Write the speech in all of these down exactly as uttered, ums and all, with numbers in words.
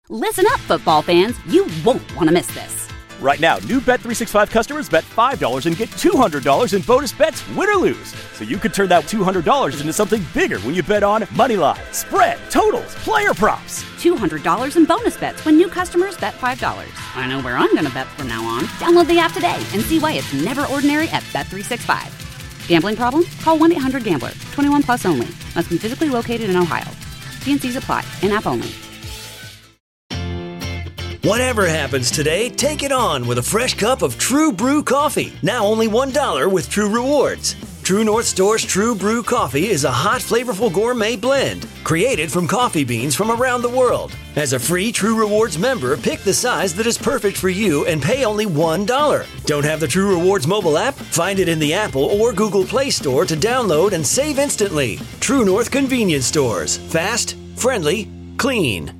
Listen up, football fans. You won't want to miss this. Right now, new Bet three sixty-five customers bet five dollars and get two hundred dollars in bonus bets, win or lose. So you could turn that two hundred dollars into something bigger when you bet on moneyline, spread, totals, player props. two hundred dollars in bonus bets when new customers bet five dollars. I know where I'm going to bet from now on. Download the app today and see why it's never ordinary at Bet three sixty-five. Gambling problem? Call one eight hundred gambler. twenty-one plus only. Must be physically located in Ohio. T and C's apply. In-app only. Whatever happens today, take it on with a fresh cup of True Brew coffee. Now only one dollar with True Rewards. True North Store's True Brew coffee is a hot, flavorful gourmet blend created from coffee beans from around the world. As a free True Rewards member, pick the size that is perfect for you and pay only one dollar. Don't have the True Rewards mobile app? Find it in the Apple or Google Play Store to download and save instantly. True North Convenience Stores. Fast, friendly, clean.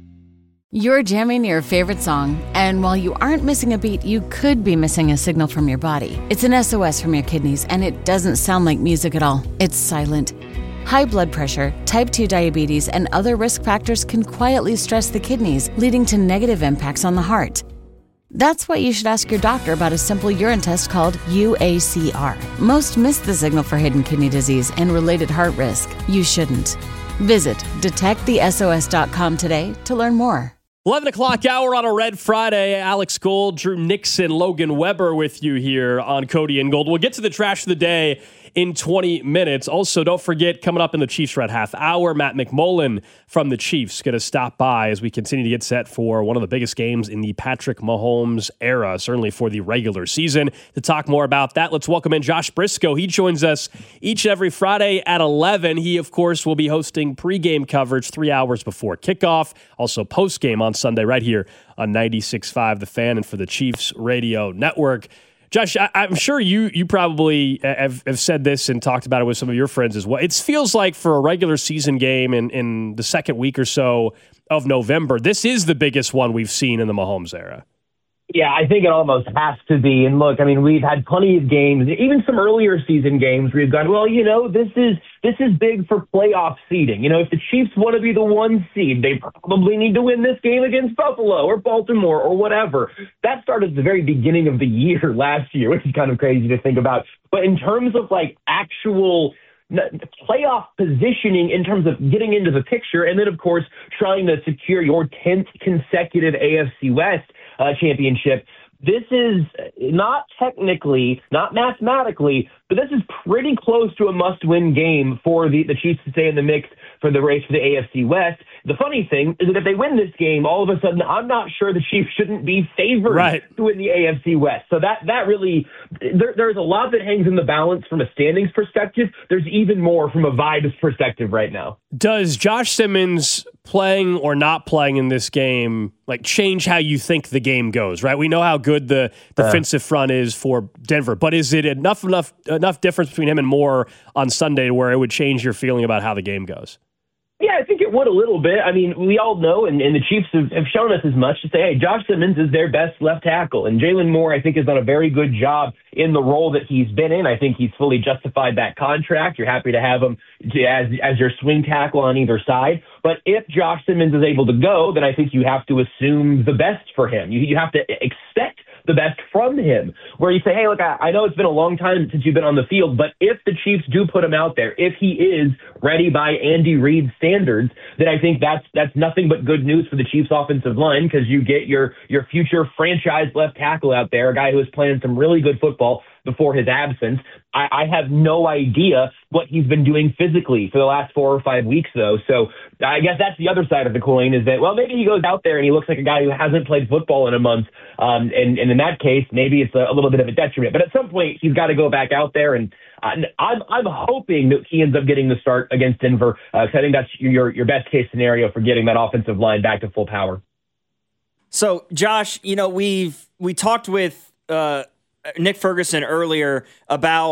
You're jamming your favorite song, and while you aren't missing a beat, you could be missing a signal from your body. It's an S O S from your kidneys, and it doesn't sound like music at all. It's silent. High blood pressure, type two diabetes, and other risk factors can quietly stress the kidneys, leading to negative impacts on the heart. That's why you should ask your doctor about a simple urine test called U A C R. Most miss the signal for hidden kidney disease and related heart risk. You shouldn't. Visit detect the S O S dot com today to learn more. eleven o'clock hour on a Red Friday. Alex Gold, Drew Nixon, Logan Weber with you here on Cody and Gold. We'll get to the trash of the day in twenty minutes. Also, don't forget, coming up in the Chiefs Red Half Hour, Matt McMullen from the Chiefs going to stop by as we continue to get set for one of the biggest games in the Patrick Mahomes era, certainly for the regular season. To talk more about that, let's welcome in Josh Briscoe. He joins us each and every Friday at eleven. He, of course, will be hosting pregame coverage three hours before kickoff, also postgame on Sunday right here on ninety-six point five The Fan and for the Chiefs Radio Network. Josh, I, I'm sure you you probably have, have said this and talked about it with some of your friends as well. It feels like for a regular season game in, in the second week or so of November, this is the biggest one we've seen in the Mahomes era. Yeah, I think it almost has to be. And look, I mean, we've had plenty of games, even some earlier season games where we've gone, well, you know, this is this is big for playoff seeding. You know, if the Chiefs want to be the one seed, they probably need to win this game against Buffalo or Baltimore or whatever. That started at the very beginning of the year last year, which is kind of crazy to think about. But in terms of like actual playoff positioning in terms of getting into the picture, and then, of course, trying to secure your tenth consecutive A F C West uh, championship, this is not technically, not mathematically, but this is pretty close to a must-win game for the, the Chiefs to stay in the mix for the race for the A F C West. The funny thing is that if they win this game, all of a sudden, I'm not sure the Chiefs shouldn't be favored right. to win the A F C West. So that that really, there, there's a lot that hangs in the balance from a standings perspective. There's even more from a vibes perspective right now. Does Josh Simmons playing or not playing in this game like change how you think the game goes, right? We know how good the defensive uh, front is for Denver, but is it enough enough enough difference between him and Moore on Sunday where it would change your feeling about how the game goes? Yeah, I think it would a little bit. I mean, we all know, and, and the Chiefs have, have shown us as much to say, hey, Josh Simmons is their best left tackle. And Jalen Moore, I think, has done a very good job in the role that he's been in. I think he's fully justified that contract. You're happy to have him to, as, as your swing tackle on either side. But if Josh Simmons is able to go, then I think you have to assume the best for him. You, you have to expect the best from him, where you say, hey, look, I, I know it's been a long time since you've been on the field, but if the Chiefs do put him out there, if he is ready by Andy Reid's standards, then I think that's that's nothing but good news for the Chiefs offensive line, because you get your your future franchise left tackle out there, a guy who is playing some really good football before his absence. I, I have no idea what he's been doing physically for the last four or five weeks, though. So I guess that's the other side of the coin, is that, well, maybe he goes out there and he looks like a guy who hasn't played football in a month. Um, and, and in that case, maybe it's a, a little bit of a detriment. But at some point, he's got to go back out there. And uh, I'm I'm hoping that he ends up getting the start against Denver, because uh, I think that's your, your best case scenario for getting that offensive line back to full power. So, Josh, you know, we've we talked with uh, Nick Ferguson earlier about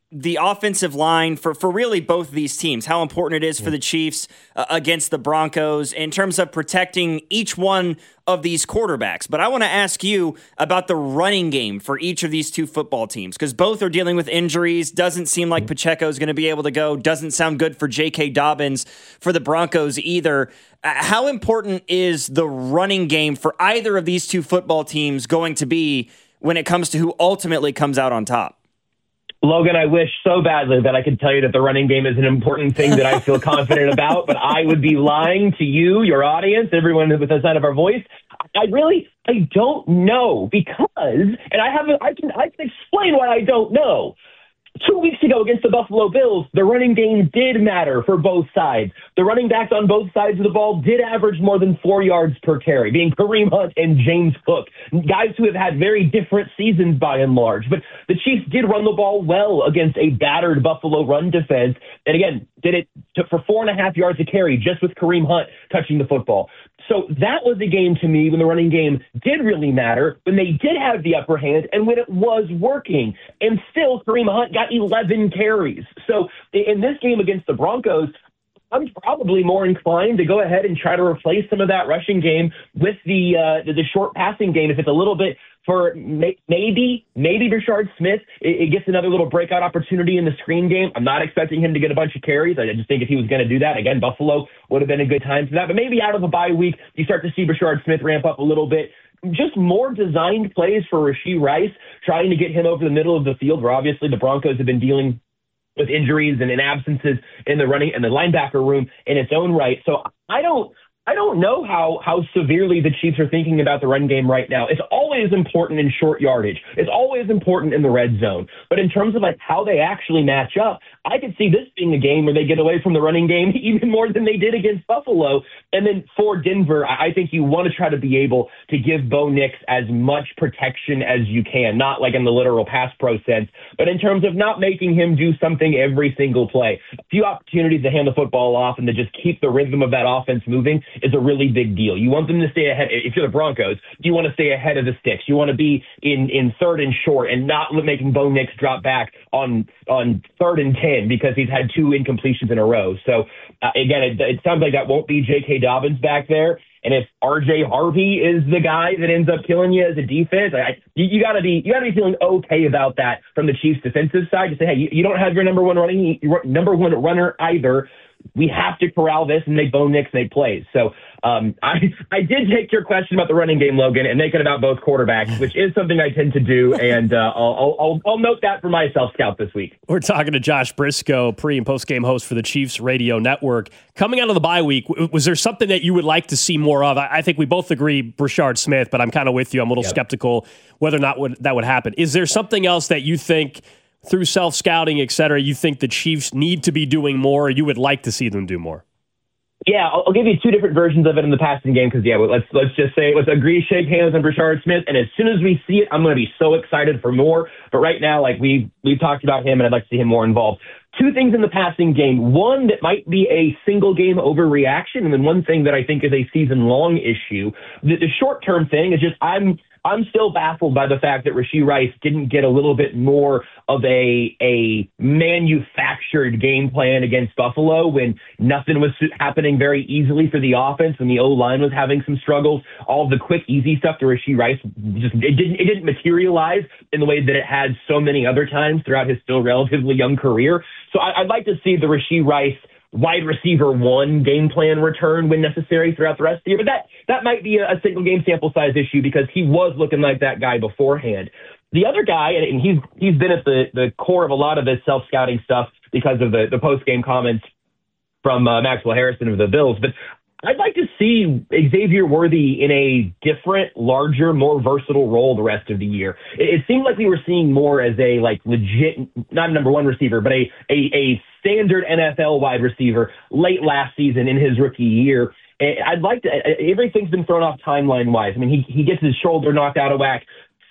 the offensive line for, for really both of these teams, how important it is for the Chiefs uh, against the Broncos in terms of protecting each one of these quarterbacks. But I want to ask you about the running game for each of these two football teams, because both are dealing with injuries. Doesn't seem like Pacheco is going to be able to go. Doesn't sound good for J K. Dobbins for the Broncos either. Uh, how important is the running game for either of these two football teams going to be when it comes to who ultimately comes out on top? Logan, I wish so badly that I could tell you that the running game is an important thing that I feel confident about, but I would be lying to you, your audience, everyone with the sound of our voice. I really, I don't know because, and I have, I can, I can explain why I don't know. Two weeks ago against the Buffalo Bills, the running game did matter for both sides. The running backs on both sides of the ball did average more than four yards per carry, being Kareem Hunt and James Cook, guys who have had very different seasons by and large. But the Chiefs did run the ball well against a battered Buffalo run defense. And again, did it to, for four and a half yards a carry just with Kareem Hunt touching the football. So that was a game to me when the running game did really matter, when they did have the upper hand and when it was working. And still, Kareem Hunt got eleven carries. So in this game against the Broncos, I'm probably more inclined to go ahead and try to replace some of that rushing game with the uh, the, the short passing game if it's a little bit for may, maybe, maybe Brashard Smith. It, it gets another little breakout opportunity in the screen game. I'm not expecting him to get a bunch of carries. I just think if he was going to do that, again, Buffalo would have been a good time for that. But maybe out of a bye week, you start to see Brashard Smith ramp up a little bit. Just more designed plays for Rashee Rice, trying to get him over the middle of the field, where obviously the Broncos have been dealing with injuries and in absences in the running and the linebacker room in its own right. So I don't I don't know how how severely the Chiefs are thinking about the run game right now. It's always important in short yardage. It's always important in the red zone. But in terms of like how they actually match up, I could see this being a game where they get away from the running game even more than they did against Buffalo. And then for Denver, I think you want to try to be able to give Bo Nix as much protection as you can, not like in the literal pass pro sense, but in terms of not making him do something every single play. A few opportunities to hand the football off and to just keep the rhythm of that offense moving is a really big deal. You want them to stay ahead. If you're the Broncos, you want to stay ahead of the sticks. You want to be in, in third and short and not making Bo Nix drop back on on third and ten because he's had two incompletions in a row. So uh, again, it, it sounds like that won't be J K. Dobbins back there. And if R J Harvey is the guy that ends up killing you as a defense, I, you, you gotta be you gotta be feeling okay about that from the Chiefs' defensive side. To say, hey, you, you don't have your number one running your number one runner either. We have to corral this and make Bo Nix make plays. So um, I I did take your question about the running game, Logan, and make it about both quarterbacks, which is something I tend to do. And uh, I'll, I'll I'll note that for my self-scout this week. We're talking to Josh Briscoe, pre- and post-game host for the Chiefs Radio Network. Coming out of the bye week, was there something that you would like to see more of? I think we both agree Brashard Smith, but I'm kind of with you. I'm a little yep. skeptical whether or not would, that would happen. Is there something else that you think through self-scouting, et cetera, you think the Chiefs need to be doing more, or you would like to see them do more? Yeah, I'll, I'll give you two different versions of it in the passing game because, yeah, let's let's just say, let's agree, shake hands on Brashard Smith, and as soon as we see it, I'm going to be so excited for more. But right now, like we we've talked about him, and I'd like to see him more involved. Two things in the passing game. One that might be a single-game overreaction, and then one thing that I think is a season-long issue. The, the short-term thing is just I'm I'm still baffled by the fact that Rashee Rice didn't get a little bit more of a a manufactured game plan against Buffalo when nothing was happening very easily for the offense, when the O-line was having some struggles. All of the quick, easy stuff to Rashee Rice just it didn't it didn't materialize in the way that it had so many other times throughout his still relatively young career. So I, I'd like to see the Rashee Rice wide receiver one game plan return when necessary throughout the rest of the year. But that that might be a, a single game sample size issue because he was looking like that guy beforehand. The other guy, and he's he's been at the, the core of a lot of this self-scouting stuff because of the, the post-game comments from uh, Maxwell Harrison of the Bills. But I'd like to see Xavier Worthy in a different, larger, more versatile role the rest of the year. It, it seemed like we were seeing more as a like legit, not a number one receiver, but a, a, a standard N F L wide receiver late last season in his rookie year. And I'd like to, everything's been thrown off timeline-wise. I mean, he, he gets his shoulder knocked out of whack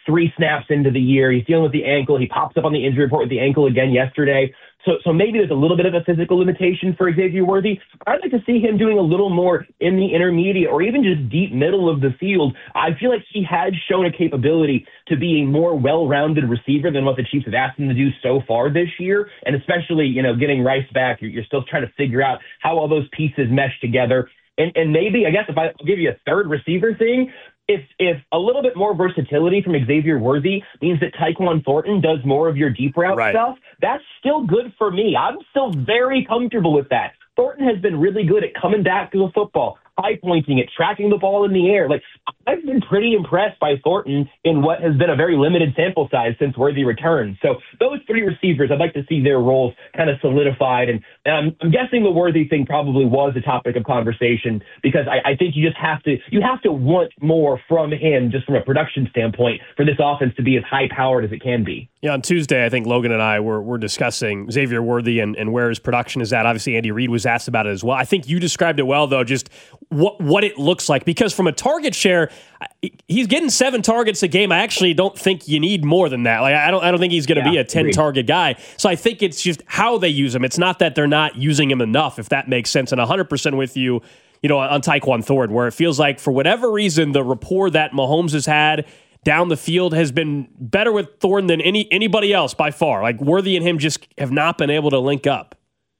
three snaps into the year. He's dealing with the ankle. He pops up on the injury report with the ankle again yesterday. So so maybe there's a little bit of a physical limitation for Xavier Worthy. I'd like to see him doing a little more in the intermediate or even just deep middle of the field. I feel like he had shown a capability to be a more well-rounded receiver than what the Chiefs have asked him to do so far this year. And especially, you know, getting Rice back, you're, you're still trying to figure out how all those pieces mesh together. And, and maybe, I guess if I, I'll give you a third receiver thing, If if a little bit more versatility from Xavier Worthy means that Tyquan Thornton does more of your deep route right. stuff, that's still good for me. I'm still very comfortable with that. Thornton has been really good at coming back to the football, high pointing it, tracking the ball in the air. Like, I've been pretty impressed by Thornton in what has been a very limited sample size since Worthy returned. So those three receivers, I'd like to see their roles kind of solidified. And, and I'm, I'm guessing the Worthy thing probably was a topic of conversation because I, I think you just have to you have to want more from him just from a production standpoint for this offense to be as high powered as it can be. Yeah, on Tuesday, I think Logan and I were, were discussing Xavier Worthy and, and where his production is at. Obviously, Andy Reid was asked about it as well. I think you described it well, though, just what what it looks like. Because from a target share, he's getting seven targets a game. I actually don't think you need more than that. Like I don't I don't think he's going to yeah, be a ten-target guy. So I think it's just how they use him. It's not that they're not using him enough, if that makes sense. And one hundred percent with you, you know, on Tyquan Thornton, where it feels like for whatever reason, the rapport that Mahomes has had down the field has been better with Thornton than any anybody else by far. Like Worthy and him just have not been able to link up.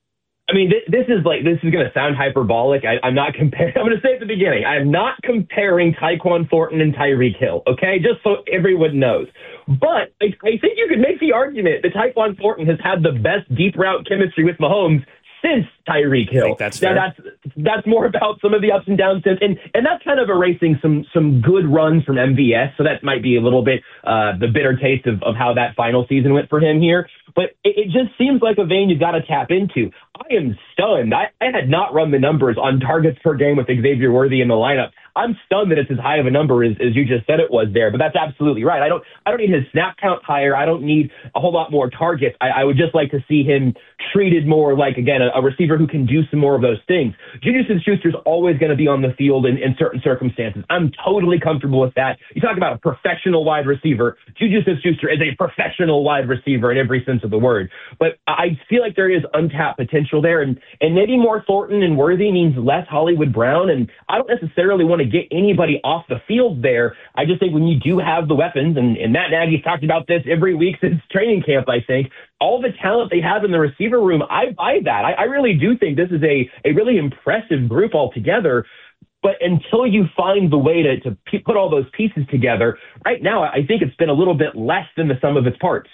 I mean, this, this is like, this is going to sound hyperbolic. I, I'm not comparing, I'm going to say at the beginning, I'm not comparing Tyquan Thornton and Tyreek Hill, okay? Just so everyone knows. But I, I think you could make the argument that Tyquan Thornton has had the best deep route chemistry with Mahomes since Tyreek Hill. I think that's fair. Now, that's that's more about some of the ups and downs since, and and that's kind of erasing some some good runs from M V S. So that might be a little bit uh, the bitter taste of, of how that final season went for him here. But it, it just seems like a vein you've got to tap into. I am stunned. I, I had not run the numbers on targets per game with Xavier Worthy in the lineup. I'm stunned that it's as high of a number as, as you just said it was there, but that's absolutely right. I don't I don't need his snap count higher. I don't need a whole lot more targets. I, I would just like to see him treated more like, again, a, a receiver who can do some more of those things. Juju Smith-Schuster's always going to be on the field in, in certain circumstances. I'm totally comfortable with that. You talk about a professional wide receiver. Juju Smith-Schuster is a professional wide receiver in every sense of the word. But I feel like there is untapped potential there, and, and maybe more Thornton and Worthy means less Hollywood Brown, and I don't necessarily want to get anybody off the field there. I just think when you do have the weapons, and, and Matt Nagy's talked about this every week since training camp, I think, all the talent they have in the receiver room, I buy that. I, I really do think this is a, a really impressive group altogether. But until you find the way to, to p- put all those pieces together, right now I think it's been a little bit less than the sum of its parts.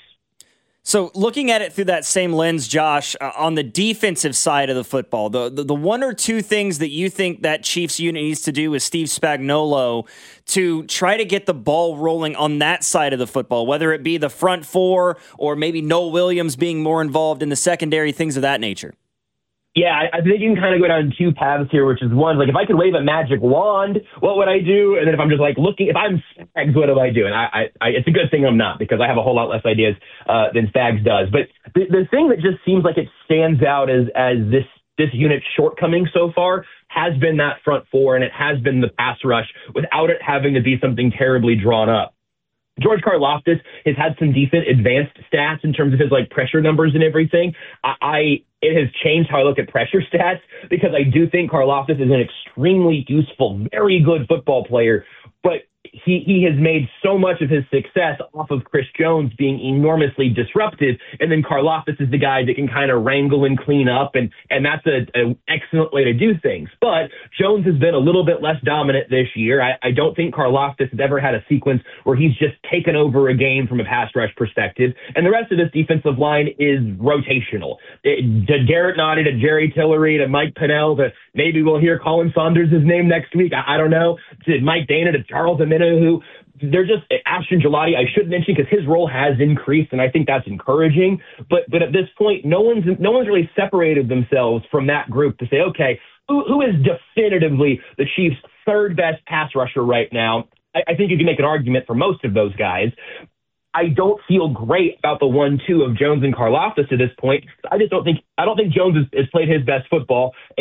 So looking at it through that same lens, Josh, uh, on the defensive side of the football, the, the the one or two things that you think that Chiefs unit needs to do with Steve Spagnuolo to try to get the ball rolling on that side of the football, whether it be the front four or maybe Noah Williams being more involved in the secondary, things of that nature. Yeah, I, I think you can kind of go down two paths here, which is one, like if I could wave a magic wand, what would I do? And then if I'm just like looking, if I'm Spags, what do I do? And I, I, I it's a good thing I'm not, because I have a whole lot less ideas uh, than Spags does. But the, the thing that just seems like it stands out as as this this unit's shortcoming so far has been that front four, and it has been the pass rush without it having to be something terribly drawn up. George Karlaftis has had some decent advanced stats in terms of his like pressure numbers and everything. I, I it has changed how I look at pressure stats, because I do think Karlaftis is an extremely useful, very good football player, but he he has made so much of his success off of Chris Jones being enormously disruptive, and then Karlaftis is the guy that can kind of wrangle and clean up, and and that's a, a excellent way to do things. But Jones has been a little bit less dominant this year. I, I don't think Karlaftis has ever had a sequence where he's just taken over a game from a pass rush perspective, and the rest of this defensive line is rotational. It, to Garrett Naughty, to Jerry Tillery, to Mike Pennell, to maybe we'll hear Colin Saunders' name next week, I, I don't know, to Mike Dana, to Charles Amina, who they're just Ashton Gelati. I should mention, because his role has increased, and I think that's encouraging. But but at this point, no one's no one's really separated themselves from that group to say, okay, who, who is definitively the Chiefs' third best pass rusher right now? I, I think you can make an argument for most of those guys. I don't feel great about the one two of Jones and Karlaftis to this point. I just don't think I don't think Jones has, has played his best football, and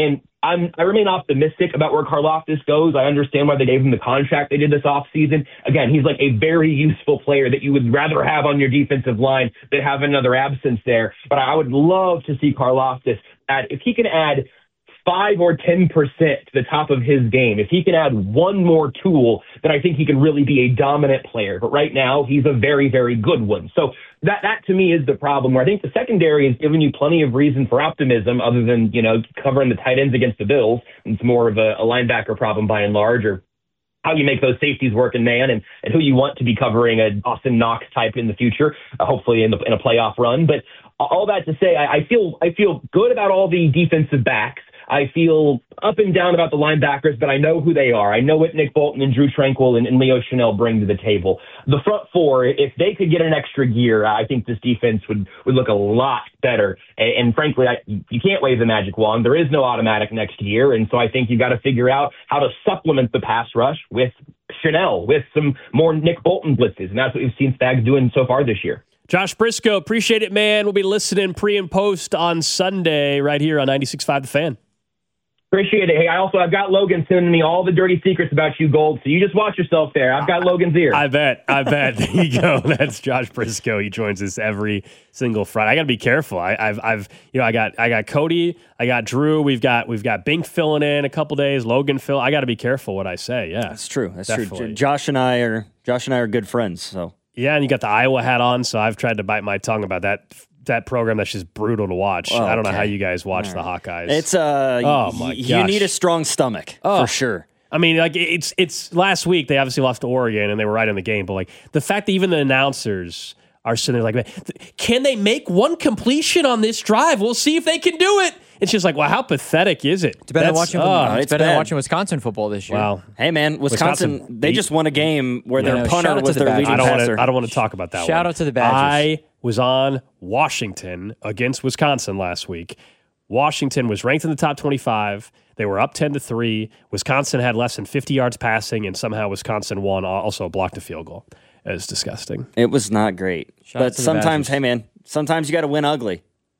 I'm, I remain optimistic about where Karlaftis goes. I understand why they gave him the contract they did this offseason. Again, he's like a very useful player that you would rather have on your defensive line than have another absence there. But I would love to see Karlaftis add, if he can add five or ten percent to the top of his game, if he can add one more tool, then I think he can really be a dominant player. But right now, he's a very, very good one. So that, that to me is the problem, where I think the secondary is giving you plenty of reason for optimism other than, you know, covering the tight ends against the Bills. It's more of a, a linebacker problem by and large, or how you make those safeties work in man, and, and who you want to be covering a Austin Knox type in the future, uh, hopefully in, the, in a playoff run. But all that to say, I, I feel I feel good about all the defensive backs. I feel up and down about the linebackers, but I know who they are. I know what Nick Bolton and Drew Tranquill and, and Leo Chanel bring to the table. The front four, if they could get an extra gear, I think this defense would, would look a lot better. And, and frankly, I, you can't wave the magic wand. There is no automatic next year. And so I think you got to figure out how to supplement the pass rush with Chanel, with some more Nick Bolton blitzes. And that's what we've seen Spags doing so far this year. Josh Briscoe, appreciate it, man. We'll be listening pre and post on Sunday right here on ninety-six point five The Fan. Appreciate it. Hey, I also, I've got Logan sending me all the dirty secrets about you, Gold, so you just watch yourself there. I've got Logan's ear. I bet. I bet. There you go. That's Josh Briscoe. He joins us every single Friday. I got to be careful. I, I've, I've, you know, I got, I got Cody. I got Drew. We've got, we've got Bink filling in a couple days. Logan Phil. I got to be careful what I say. Yeah, that's true. That's Definitely. true. Josh and I are, Josh and I are good friends. So yeah, and you got the Iowa hat on. So I've tried to bite my tongue about that. That program that's just brutal to watch. Oh, I don't okay. know how you guys watch right. the Hawkeyes. It's uh, oh y- my you gosh. need a strong stomach oh. for sure. I mean, like it's it's last week they obviously lost to Oregon and they were right in the game, but like the fact that even the announcers are sitting there like, can they make one completion on this drive? We'll see if they can do it. It's just like, well, how pathetic is it? It's better than watching, oh, it's it's better than bad. watching Wisconsin football this year. Wow. Hey man, Wisconsin, Wisconsin they beat- just won a game where Yeah, their no, punter shout out to was the their leading I don't want passer. to. I don't want to talk about that. Shout one. out to the Badgers. I was on Washington against Wisconsin last week. Washington was ranked in the top twenty-five. They were up ten to three. Wisconsin had less than fifty yards passing, and somehow Wisconsin won. Also blocked a field goal. It was disgusting. It was not great. Shout out but to the sometimes, Badgers. hey man, sometimes you got to win ugly.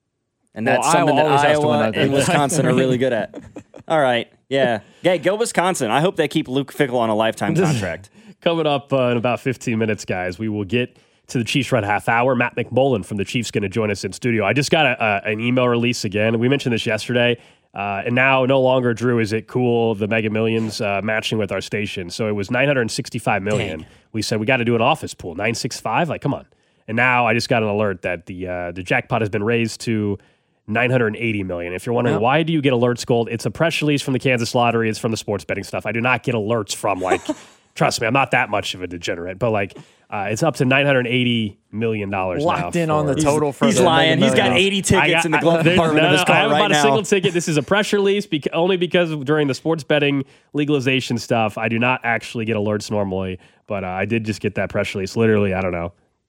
And Well, that's something Iowa that always has to win Iowa ugly. and Wisconsin are really good at. All right. Yeah. Hey, go Wisconsin. I hope they keep Luke Fickell on a lifetime contract. Coming up uh, in about fifteen minutes, guys, we will get to the Chiefs Red Half Hour. Matt McMullen from the Chiefs going to join us in studio. I just got a, a, an email release again. We mentioned this yesterday. Uh, and now no longer, Drew, is it cool, the Mega Millions uh, matching with our station. So it was nine hundred sixty-five million dollars. We said we got to do an office pool, nine sixty-five, like, come on. And now I just got an alert that the uh, the jackpot has been raised to nine hundred eighty million dollars. If you're wondering, Yep. why do you get alerts, Gold? It's a press release from the Kansas Lottery. It's from the sports betting stuff. I do not get alerts from, like, trust me, I'm not that much of a degenerate, but, like, uh, it's up to nine hundred eighty million dollars Locked now in on for- the total for He's the lying. Mega He's got Millions. eighty tickets I got- in the I- glove there- compartment no, of his no, car I haven't right bought a now. single ticket. This is a press release beca- only because during the sports betting legalization stuff, I do not actually get alerts normally, but uh, I did just get that press release literally, I don't know,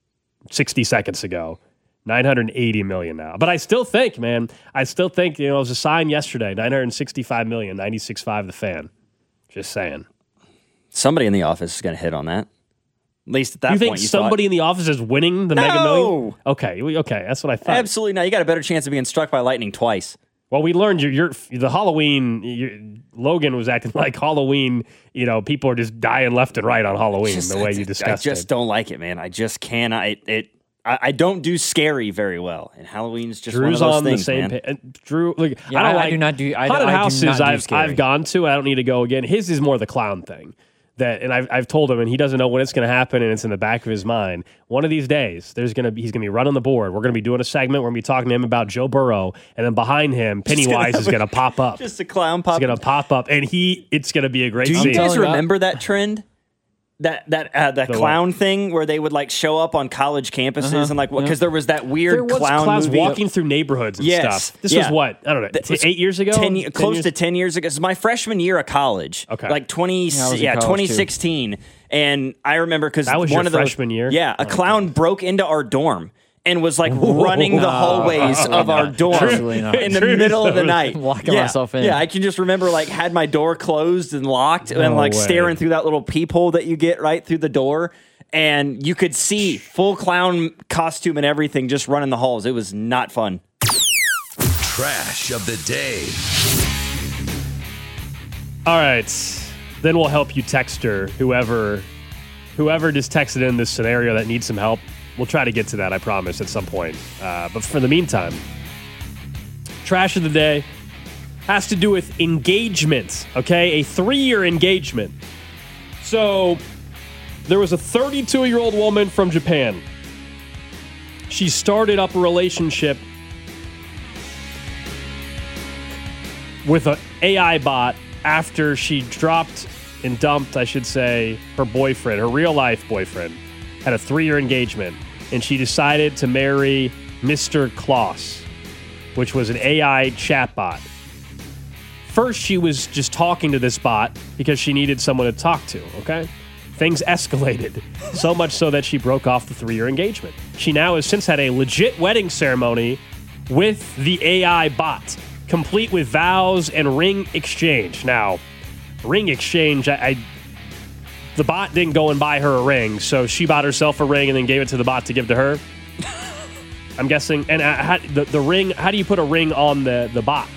sixty seconds ago. nine hundred eighty million now. But I still think, man, I still think, you know, it was a sign yesterday, nine hundred sixty-five million, ninety-six point five The Fan. Just saying. Somebody in the office is going to hit on that. At least at that You think point, you somebody thought. in the office is winning the Mega No! Million? Okay, we- okay, that's what I thought. Absolutely not. You got a better chance of being struck by lightning twice. Well, we learned you're, you're the Halloween. You're, Logan was acting like Halloween. You know, people are just dying left and right on Halloween. Just- the way you I discussed just it. don't like it, man. I just cannot. It. it I, I don't do scary very well, and Halloween's just Drew's one of those on things, the same man. page. Uh, Drew, look, Yeah, I don't I- I like do not do- I- haunted I do houses. not do I've scary. I've gone to. I don't need to go again. His is more the clown thing. That and I've I've told him, and he doesn't know when it's going to happen, and it's in the back of his mind. One of these days, there's gonna be he's gonna be running the board. We're gonna be doing a segment. We're gonna be talking to him about Joe Burrow, and then behind him, Pennywise is gonna pop up. Just a clown pop. It's gonna pop up, and he it's gonna be a great Do you scene. guys telling you remember that trend? That that uh, that The clown thing where they would like show up on college campuses Uh-huh. and like what? Because there was that weird There was clown clowns movie. walking through neighborhoods and Yes, stuff. This yeah. was what I don't know, That t- was eight years ago, ten, ye- Ten close years? to ten years ago. This is my freshman year of college. Okay. like twenty, Yeah, I was in yeah, college, twenty too. sixteen, and I remember because That was one your of those freshman year? Yeah, a Oh, clown broke into our dorm and was like running the hallways of our dorm Absolutely not. in the True. middle of the That was night. locking yeah. myself in. Yeah, I can just remember like had my door closed and locked and No like way. staring through that little peephole that you get right through the door. And you could see full clown costume and everything just running the halls. It was not fun. Trash of the day. All right. Then we'll help you text her, whoever, whoever just texted in this scenario that needs some help. We'll try to get to that, I promise, at some point. Uh, but for the meantime, trash of the day has to do with engagement, okay? A three-year engagement. So there was a thirty-two-year-old woman from Japan. She started up a relationship with an A I bot after she dropped and dumped, I should say, her boyfriend, her real-life boyfriend, had a three-year engagement, and she decided to marry Mister Klaus, which was an A I chatbot. First, she was just talking to this bot because she needed someone to talk to, okay? Things escalated, so much so that she broke off the three-year engagement. She now has since had a legit wedding ceremony with the A I bot, complete with vows and ring exchange. Now, ring exchange, I, I the bot didn't go and buy her a ring, so she bought herself a ring and then gave it to the bot to give to her. I'm guessing. And uh, how, the, the ring, how do you put a ring on the, the bot?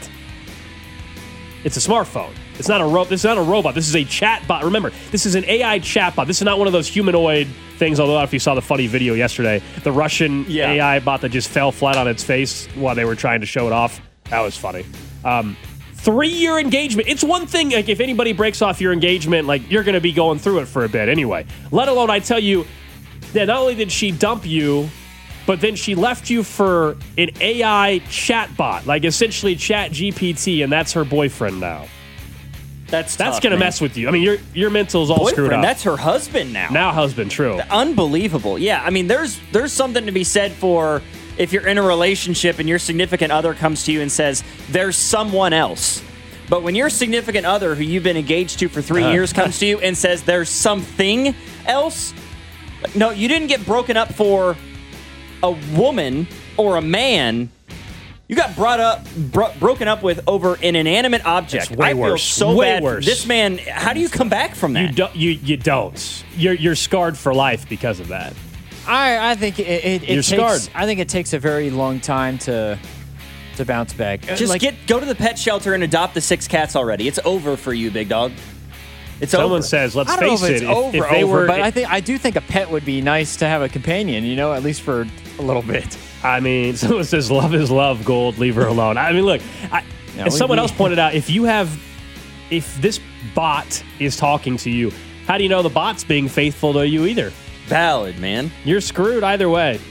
It's a smartphone. It's not a ro- This is not a robot. This is a chat bot. Remember, this is an A I chat bot. This is not one of those humanoid things, although if you saw the funny video yesterday, the Russian yeah. A I bot that just fell flat on its face while they were trying to show it off. That was funny. Um, three-year engagement. It's one thing, like, if anybody breaks off your engagement, like, you're going to be going through it for a bit anyway. Let alone, I tell you, that not only did she dump you, but then she left you for an A I chatbot, like essentially Chat G P T, and that's her boyfriend now. That's that's going to mess with you. I mean, your your mental's all boyfriend, screwed up. That's her husband now. Now husband, true. Unbelievable. Yeah, I mean, there's there's something to be said for if you're in a relationship and your significant other comes to you and says, there's someone else. But when your significant other, who you've been engaged to for three uh. years, comes to you and says, there's something else, no, you didn't get broken up for a woman or a man. You got brought up, bro- broken up with over an inanimate object. That's way I feel worse. so way bad. Worse. This man, how do you come back from that? You don't. You, you don't. You're you're scarred for life because of that. I I think it, it, it You're takes. scarred. I think it takes a very long time to to bounce back. Just like, get go to the pet shelter and adopt the six cats already. It's over for you, big dog. It's Someone over. says, let's I don't face know if it's it. over, if, if they over, were, but it, I think I do think a pet would be nice to have a companion. You know, at least for a little bit. I mean, someone says, love is love, Gold, leave her alone. I mean, look, I, Yeah, as we- someone we- else pointed out, if you have, if this bot is talking to you, how do you know the bot's being faithful to you either? Valid, man. You're screwed either way.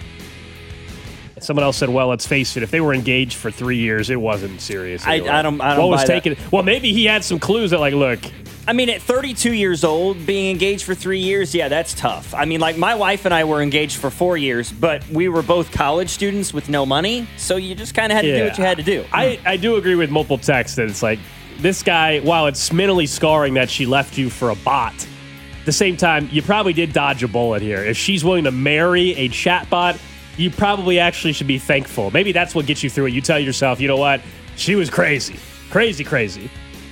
Someone else said, well, let's face it, if they were engaged for three years, it wasn't serious. I, anyway. I don't. I don't What was buy that. taken? Well, maybe he had some clues that, like, look, I mean, at thirty-two years old, being engaged for three years, yeah, that's tough. I mean, like, my wife and I were engaged for four years, but we were both college students with no money, so you just kind of had to yeah. do what you had to do. I, I do agree with multiple texts that it's like, this guy, while it's mentally scarring that she left you for a bot, at the same time, you probably did dodge a bullet here. If she's willing to marry a chatbot, you probably actually should be thankful. Maybe that's what gets you through it. You tell yourself, you know what? She was crazy. Crazy, crazy.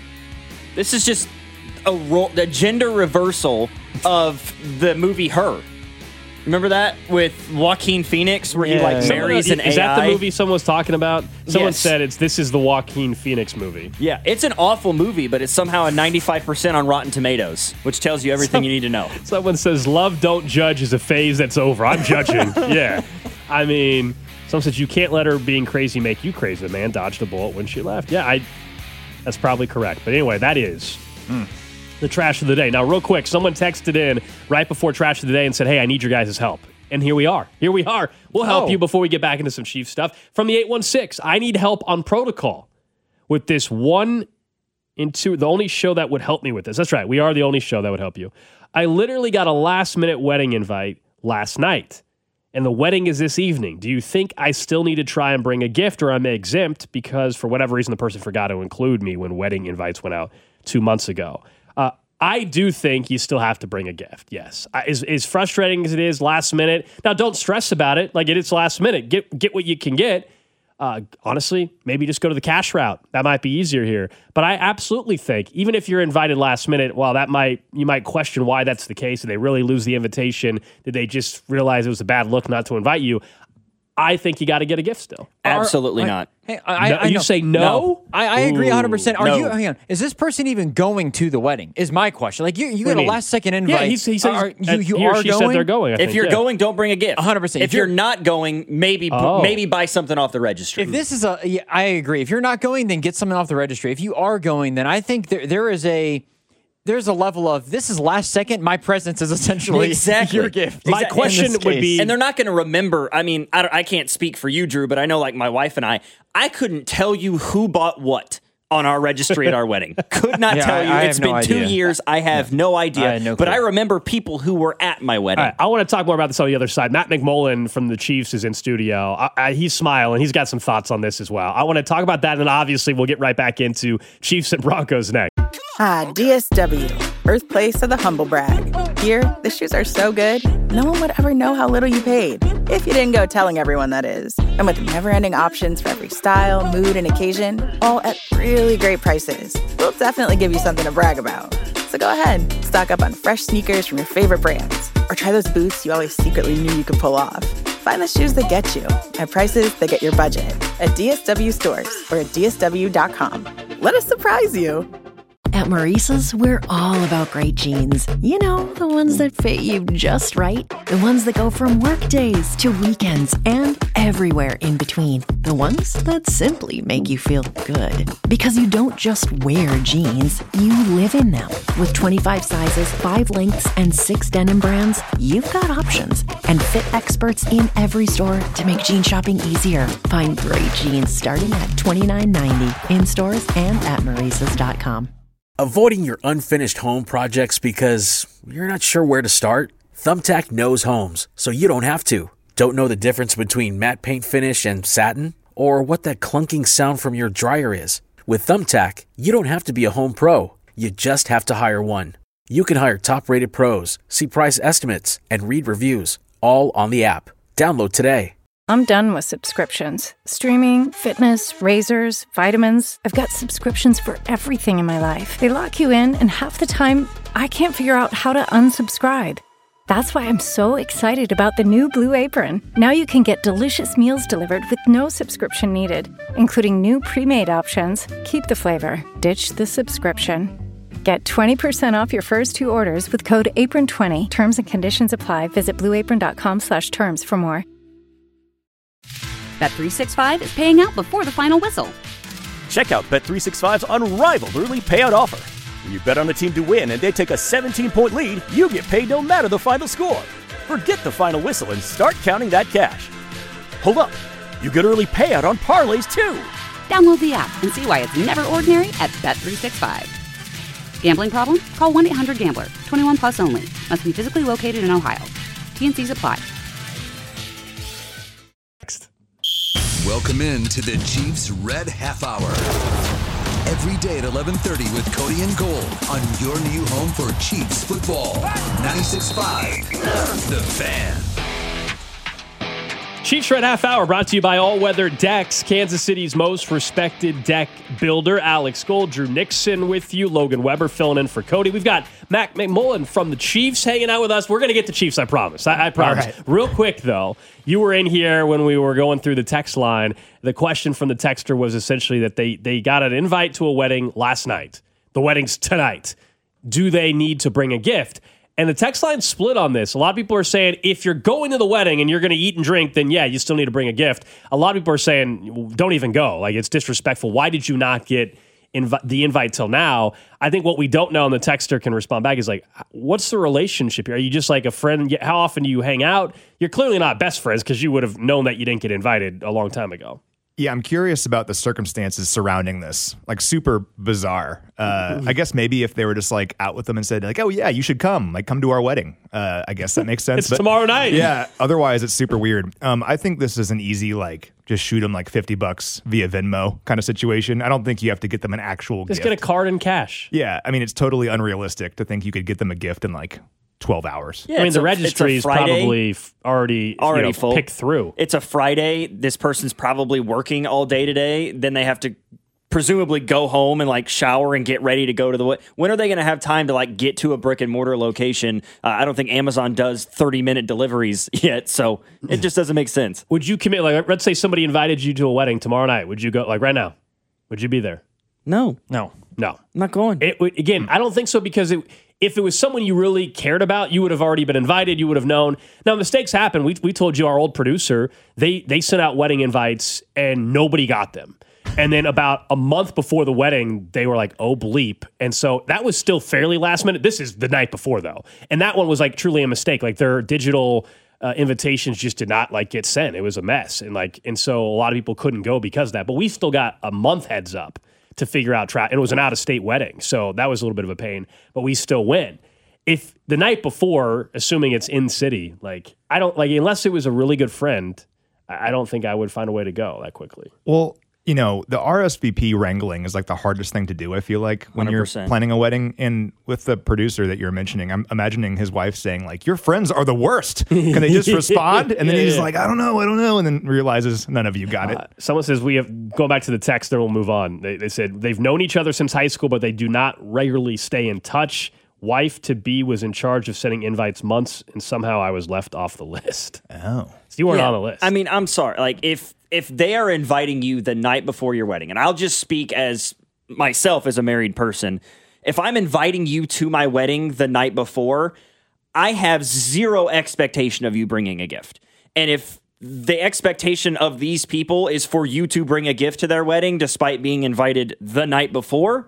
This is just a, ro- a gender reversal of the movie Her. Remember that with Joaquin Phoenix, where he Yeah. like Someone- marries an Is A I? that the movie someone was talking about? Someone Yes. said it's this is the Joaquin Phoenix movie. Yeah, it's an awful movie, but it's somehow a ninety-five percent on Rotten Tomatoes, which tells you everything you need to know. Someone says, love don't judge is a phase that's over. I'm judging. Yeah. I mean, someone says, you can't let her being crazy make you crazy. The man dodged a bullet when she left. Yeah, I. That's probably correct. But anyway, that is mm. the trash of the day. Now, real quick, someone texted in right before trash of the day and said, hey, I need your guys' help. And here we are. Here we are. We'll help Oh. you before we get back into some Chiefs stuff. From the eight one six, I need help on protocol with this one and two. The only show that would help me with this. That's right. We are the only show that would help you. I literally got a last-minute wedding invite last night, and the wedding is this evening. Do you think I still need to try and bring a gift, or am I exempt because for whatever reason the person forgot to include me when wedding invites went out two months ago? Uh, I do think you still have to bring a gift, yes. I, as, as frustrating as it is last minute, now don't stress about it. Like, it is last minute. Get get what you can get. Uh, honestly, maybe just go to the cash route. That might be easier here. But I absolutely think, even if you're invited last minute, while that might, you might question why that's the case. Did they really lose the invitation? Did they just realize it was a bad look not to invite you? I think you got to get a gift still. Absolutely Are- not. Hey, I, No, I you know. say no? I, I agree one hundred percent. Are no. you? Hang on. Is this person even going to the wedding? Is my question. Like you, you What do got you a mean? last second invite. Yeah, he's, he said are, he's- you, you he or are she going. said they're going. I If think, you're yeah. going, don't bring a gift. one hundred percent. If If you're you're- not going, maybe Oh. maybe buy something off the registry. If this is a, yeah, I agree. If you're not going, then get something off the registry. If you are going, then I think there there is a. There's a level of this is last second. My presence is essentially Exactly. your gift. My In question this would case. be- And they're not going to remember. I mean, I, don't- I can't speak for you, Drew, but I know, like my wife and I, I couldn't tell you who bought what on our registry at our wedding. Could not Yeah, tell I- you. I It's have no been two idea. years. I have no idea. I had no but clue. I remember people who were at my wedding. All right, I want to talk more about this on the other side. Matt McMullen from the Chiefs is in studio. I, I, he's smiling. He's got some thoughts on this as well. I want to talk about that, and then obviously we'll get right back into Chiefs and Broncos next. Ah, D S W, birthplace of the humble brag. Here, the shoes are so good, no one would ever know how little you paid. If you didn't go telling everyone, that is. And with never-ending options for every style, mood, and occasion, all at really great prices, we'll definitely give you something to brag about. So go ahead, stock up on fresh sneakers from your favorite brands, or try those boots you always secretly knew you could pull off. Find the shoes that get you at prices that get your budget at D S W stores or at D S W dot com. Let us surprise you. At Maurice's, we're all about great jeans. You know, the ones that fit you just right. The ones that go from work days to weekends and everywhere in between. The ones that simply make you feel good. Because you don't just wear jeans, you live in them. With twenty-five sizes, five lengths, and six denim brands, you've got options. And fit experts in every store to make jean shopping easier. Find great jeans starting at twenty-nine ninety in stores and at Maurice's dot com. Avoiding your unfinished home projects because you're not sure where to start? Thumbtack knows homes, so you don't have to. Don't know the difference between matte paint finish and satin? Or what that clunking sound from your dryer is? With Thumbtack, you don't have to be a home pro. You just have to hire one. You can hire top-rated pros, see price estimates, and read reviews, all on the app. Download today. I'm done with subscriptions. Streaming, fitness, razors, vitamins. I've got subscriptions for everything in my life. They lock you in, and half the time, I can't figure out how to unsubscribe. That's why I'm so excited about the new Blue Apron. Now you can get delicious meals delivered with no subscription needed, including new pre-made options. Keep the flavor, ditch the subscription. Get twenty percent off your first two orders with code apron twenty. Terms and conditions apply. Visit blueapron.com slash terms for more. Bet three sixty-five is paying out before the final whistle. Check out Bet three sixty-five's unrivaled early payout offer. When you bet on a team to win and they take a seventeen-point lead, you get paid no matter the final score. Forget the final whistle and start counting that cash. Hold up. You get early payout on parlays too. Download the app and see why it's never ordinary at Bet three sixty-five. Gambling problem? Call one eight hundred gambler. twenty-one plus only. Must be physically located in Ohio. T N Cs apply. Welcome in to the Chiefs Red Half Hour. Every day at eleven thirty with Cody and Gold on your new home for Chiefs football. ninety-six point five, The Fan. Chiefs Red Half Hour brought to you by All Weather Decks, Kansas City's most respected deck builder. Alex Gold, Drew Nixon with you, Logan Weber filling in for Cody. We've got Mac McMullen from the Chiefs hanging out with us. We're going to get to Chiefs, I promise. I, I promise. Right. Real quick, though, you were in here when we were going through the text line. The question from the texter was essentially that they, they got an invite to a wedding last night. The wedding's tonight. Do they need to bring a gift? And the text line split on this. A lot of people are saying if you're going to the wedding and you're going to eat and drink, then yeah, you still need to bring a gift. A lot of people are saying don't even go. Like, it's disrespectful. Why did you not get invi- the invite till now? I think what we don't know, and the texter can respond back, is like, what's the relationship here? Are you just like a friend? How often do you hang out? You're clearly not best friends because you would have known that you didn't get invited a long time ago. Yeah, I'm curious about the circumstances surrounding this. Like, super bizarre. Uh, I guess maybe if they were just like out with them and said like, "Oh yeah, you should come. Like, come to our wedding." Uh, I guess that makes sense. It's tomorrow night. Yeah. Otherwise, it's super weird. Um, I think this is an easy like just shoot them like fifty bucks via Venmo kind of situation. I don't think you have to get them an actual Just gift. get a card and cash. Yeah, I mean, it's totally unrealistic to think you could get them a gift in like twelve hours. Yeah, I mean, it's the a- registry is it's a Friday. probably f- already, Already you know, full. picked through. It's a Friday. This person's probably working all day today. Then they have to presumably go home and like shower and get ready to go to the, when are they going to have time to like get to a brick and mortar location? Uh, I don't think Amazon does thirty minute deliveries yet. So it just doesn't make sense. Would you commit, like, let's say somebody invited you to a wedding tomorrow night. Would you go, like right now? Would you be there? No. No. No. I'm not going. It, again, I don't think so because it, if it was someone you really cared about, you would have already been invited. You would have known. Now, mistakes happen. We we told you our old producer, they they sent out wedding invites and nobody got them. And then about a month before the wedding, they were like, oh, bleep. And so that was still fairly last minute. This is the night before, though. And that one was like truly a mistake. Like their digital uh, invitations just did not like get sent. It was a mess. And like, and so a lot of people couldn't go because of that. But we still got a month heads up to figure out track. And it was an out-of-state wedding, so that was a little bit of a pain, but we still win. If the night before, assuming it's in city, like I don't like unless it was a really good friend, I don't think I would find a way to go that quickly. Well, you know, the R S V P wrangling is like the hardest thing to do, I feel like, when one hundred percent. You're planning a wedding. And with the producer that you're mentioning, I'm imagining his wife saying, like, your friends are the worst. Can they just respond? And then yeah, he's yeah. like, I don't know, I don't know. And then realizes none of you got it. Uh, someone says, we have, going back to the text, then we'll move on. They, they said they've known each other since high school, but they do not regularly stay in touch. Wife-to-be was in charge of sending invites months, and somehow I was left off the list. Oh. So you weren't Yeah. on the list. I mean, I'm sorry. Like, if if they are inviting you the night before your wedding, and I'll just speak as myself as a married person, if I'm inviting you to my wedding the night before, I have zero expectation of you bringing a gift. And if the expectation of these people is for you to bring a gift to their wedding despite being invited the night before,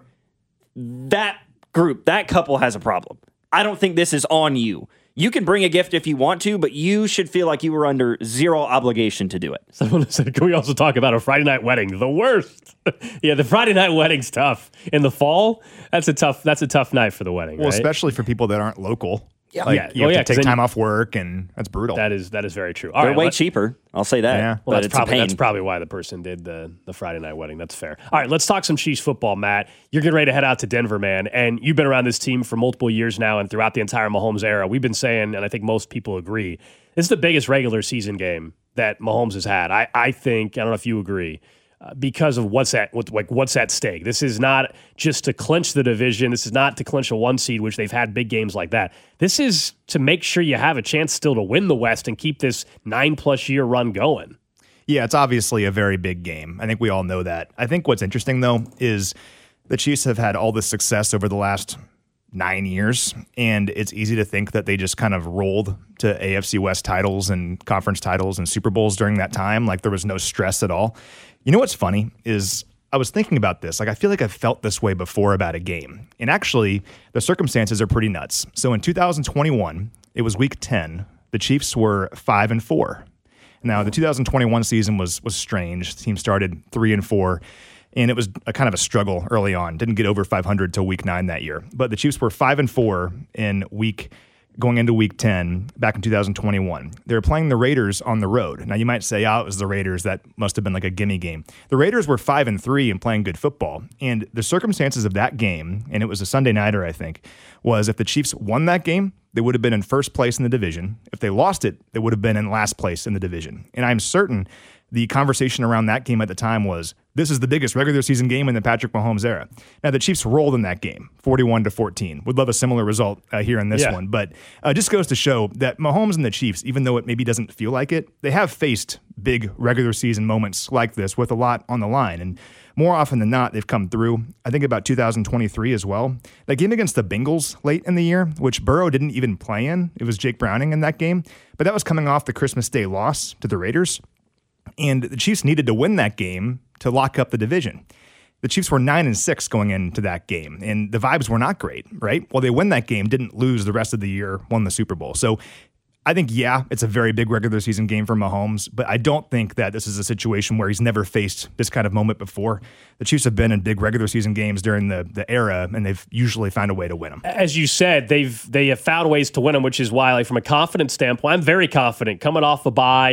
that group, that couple has a problem. I don't think this is on you. You can bring a gift if you want to, but you should feel like you were under zero obligation to do it. Someone said, can we also talk about a Friday night wedding? The worst. Yeah, the Friday night wedding's tough. In the fall, that's a tough that's a tough night for the wedding, Well, right? especially for people that aren't local. Yeah. Like, Yeah. you Oh, have yeah, to 'cause take then time you- off work, and that's brutal. That is that is very true. All They're right, way let- cheaper. I'll say that. Yeah. Well, but that's it's probably a pain. that's probably why the person did the the Friday night wedding. That's fair. All right, let's talk some Chiefs football, Matt. You're getting ready to head out to Denver, man, and you've been around this team for multiple years now, and throughout the entire Mahomes era, we've been saying, and I think most people agree, this is the biggest regular season game that Mahomes has had. I I think I don't know if you agree. Uh, because of what's at what, like what's at stake. This is not just to clinch the division. This is not to clinch a one seed, which they've had big games like that. This is to make sure you have a chance still to win the West and keep this nine plus year run going. Yeah, it's obviously a very big game. I think we all know that. I think what's interesting, though, is the Chiefs have had all this success over the last nine years, and it's easy to think that they just kind of rolled to A F C West titles and conference titles and Super Bowls during that time. Like there was no stress at all. You know what's funny is I was thinking about this. Like I feel like I've felt this way before about a game. And actually, the circumstances are pretty nuts. So in two thousand twenty-one, it was week ten. The Chiefs were five and four. Now, the two thousand twenty-one season was was strange. The team started three and four. And it was a kind of a struggle early on. Didn't get over five hundred till week nine that year. But the Chiefs were five and four in week going into week ten back in two thousand twenty-one. They were playing the Raiders on the road. Now you might say, oh, it was the Raiders. That must have been like a gimme game. The Raiders were five and three and playing good football. And the circumstances of that game, and it was a Sunday nighter, I think, was if the Chiefs won that game, they would have been in first place in the division. If they lost it, they would have been in last place in the division. And I'm certain the conversation around that game at the time was, this is the biggest regular season game in the Patrick Mahomes era. Now, the Chiefs rolled in that game, forty-one to fourteen. Would love a similar result uh, here in this Yeah. one. But uh, just goes to show that Mahomes and the Chiefs, even though it maybe doesn't feel like it, they have faced big regular season moments like this with a lot on the line. And more often than not, they've come through. I think about two thousand twenty-three as well. That game against the Bengals late in the year, which Burrow didn't even play in. It was Jake Browning in that game. But that was coming off the Christmas Day loss to the Raiders. And the Chiefs needed to win that game to lock up the division. The Chiefs were nine and six going into that game, and the vibes were not great, right? Well, they win that game, didn't lose the rest of the year, won the Super Bowl. So I think, yeah, it's a very big regular season game for Mahomes, but I don't think that this is a situation where he's never faced this kind of moment before. The Chiefs have been in big regular season games during the, the era, and they've usually found a way to win them. As you said, they've they have found ways to win them, which is why, like from a confidence standpoint, I'm very confident coming off a bye.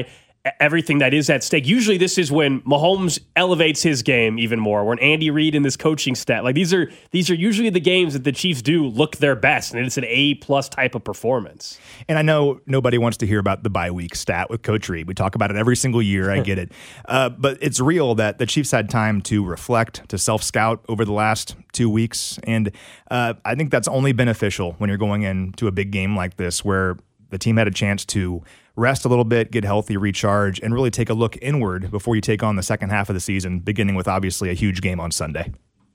everything that is at stake. Usually this is when Mahomes elevates his game even more, when Andy Reid and this coaching staff, like these are these are usually the games that the Chiefs do look their best, and it's an A-plus type of performance. And I know nobody wants to hear about the bye week stat with Coach Reid. We talk about it every single year. I get it. Uh, but it's real that the Chiefs had time to reflect, to self-scout over the last two weeks. And uh, I think that's only beneficial when you're going into a big game like this, where the team had a chance to rest a little bit, get healthy, recharge, and really take a look inward before you take on the second half of the season, beginning with obviously a huge game on Sunday.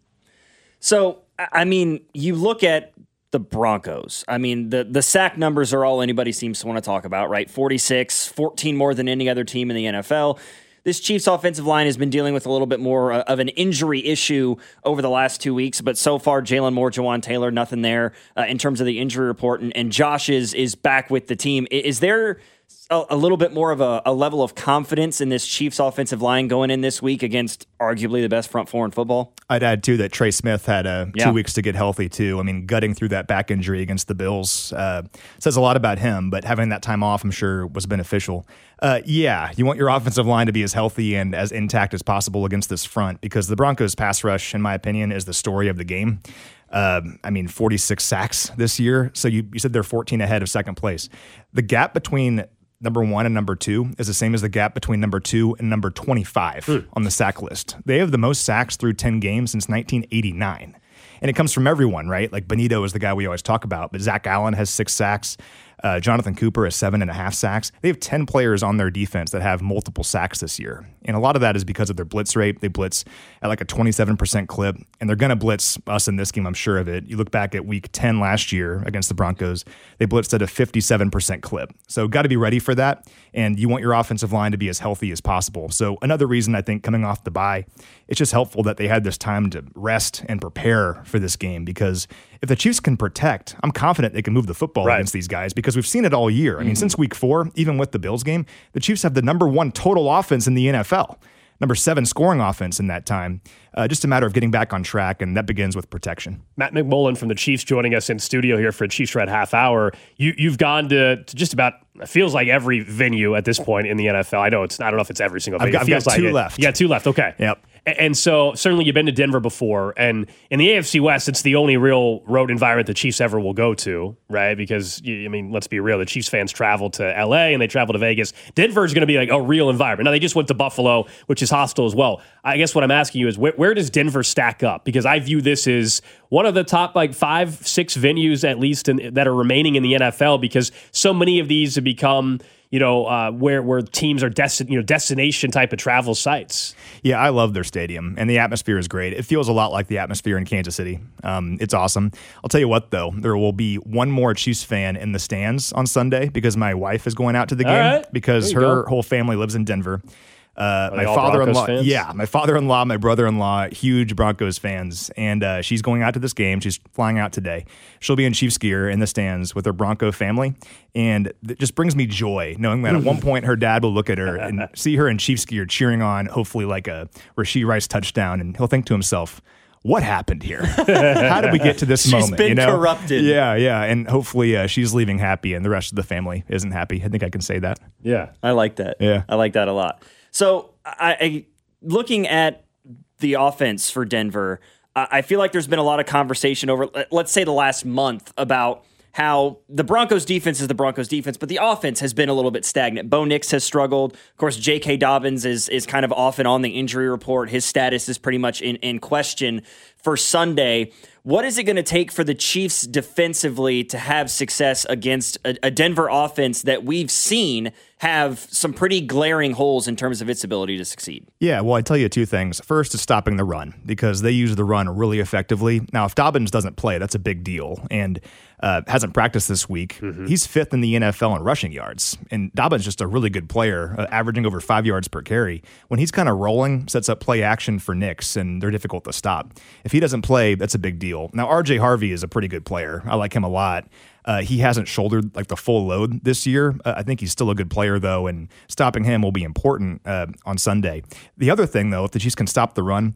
So, I mean, you look at the Broncos. I mean, the, the sack numbers are all anybody seems to want to talk about, right? forty-six, fourteen more than any other team in the N F L. This Chiefs offensive line has been dealing with a little bit more of an injury issue over the last two weeks, but so far, Jalen Moore, Jawan Taylor, nothing there uh, in terms of the injury report, and, and Josh is is back with the team. Is there a, a little bit more of a, a level of confidence in this Chiefs offensive line going in this week against arguably the best front four in football? I'd add, too, that Trey Smith had uh, two Yeah. weeks to get healthy, too. I mean, gutting through that back injury against the Bills uh, says a lot about him, but having that time off, I'm sure, was beneficial. Uh, yeah, you want your offensive line to be as healthy and as intact as possible against this front, because the Broncos' pass rush, in my opinion, is the story of the game. Um, I mean, forty-six sacks this year. So you, you said they're fourteen ahead of second place. The gap between number one and number two is the same as the gap between number two and number twenty-five mm. on the sack list. They have the most sacks through ten games since nineteen eighty-nine. And it comes from everyone, right? Like Benito is the guy we always talk about, but Zach Allen has six sacks. Uh, Jonathan Cooper has seven and a half sacks. They have ten players on their defense that have multiple sacks this year. And a lot of that is because of their blitz rate. They blitz at like a twenty-seven percent clip, and they're going to blitz us in this game, I'm sure of it. You look back at week ten last year against the Broncos, they blitzed at a fifty-seven percent clip. So got to be ready for that, and you want your offensive line to be as healthy as possible. So another reason I think coming off the bye, it's just helpful that they had this time to rest and prepare for this game, because if the Chiefs can protect, I'm confident they can move the football Right. against these guys, because we've seen it all year. I mean, since week four, even with the Bills game, the Chiefs have the number one total offense in the N F L, number seven scoring offense in that time. Uh, just a matter of getting back on track, and that begins with protection. Matt McMullen from the Chiefs joining us in studio here for a Chiefs Red Half Hour. You, you've gone to, to just about, it feels like every venue at this point in the N F L. I know it's, I don't know if it's every single venue. I've got, it I've feels got two like it. left. You got two left. Okay. Yep. And so certainly you've been to Denver before, and in the A F C West, it's the only real road environment the Chiefs ever will go to, right? Because, I mean, let's be real, the Chiefs fans travel to L A and they travel to Vegas. Denver is going to be like a real environment. Now, they just went to Buffalo, which is hostile as well. I guess what I'm asking you is, where, where does Denver stack up? Because I view this as one of the top like five, six venues at least in, that are remaining in the N F L, because so many of these have become, you know, uh, where where teams are desti- you know, destination type of travel sites. Yeah, I love their stadium, and the atmosphere is great. It feels a lot like the atmosphere in Kansas City. Um, it's awesome. I'll tell you what, though, there will be one more Chiefs fan in the stands on Sunday, because my wife is going out to the All game, right. because There you her go. whole family lives in Denver. Uh, Are my they all father-in-law, Broncos fans? yeah, my father-in-law, my brother-in-law, huge Broncos fans, and uh, she's going out to this game. She's flying out today. She'll be in Chiefs gear in the stands with her Bronco family, and it just brings me joy knowing that at one point her dad will look at her and see her in Chiefs gear cheering on, hopefully like a Rashee Rice touchdown, and he'll think to himself, what happened here? How did we get to this She's moment? been you know? corrupted. Yeah, yeah, and hopefully uh, she's leaving happy, and the rest of the family isn't happy. I think I can say that. Yeah. I like that. Yeah. I like that a lot. So, I, I looking at the offense for Denver, I, I feel like there's been a lot of conversation over, let's say, the last month about how the Broncos defense is the Broncos defense, but the offense has been a little bit stagnant. Bo Nix has struggled. Of course, J K. Dobbins is is kind of off and on the injury report. His status is pretty much in, in question for Sunday. What is it going to take for the Chiefs defensively to have success against a, a Denver offense that we've seen have some pretty glaring holes in terms of its ability to succeed? Yeah, well, I tell you two things. First is stopping the run, because they use the run really effectively. Now, if Dobbins doesn't play, that's a big deal, and uh, hasn't practiced this week. Mm-hmm. He's fifth in the N F L in rushing yards, and Dobbins just a really good player, uh, averaging over five yards per carry. When he's kind of rolling, sets up play action for Nix, and they're difficult to stop. If he doesn't play, that's a big deal. Now, R J Harvey is a pretty good player. I like him a lot. Uh, he hasn't shouldered like the full load this year. Uh, I think he's still a good player, though, and stopping him will be important uh, on Sunday. The other thing, though, if the Chiefs can stop the run,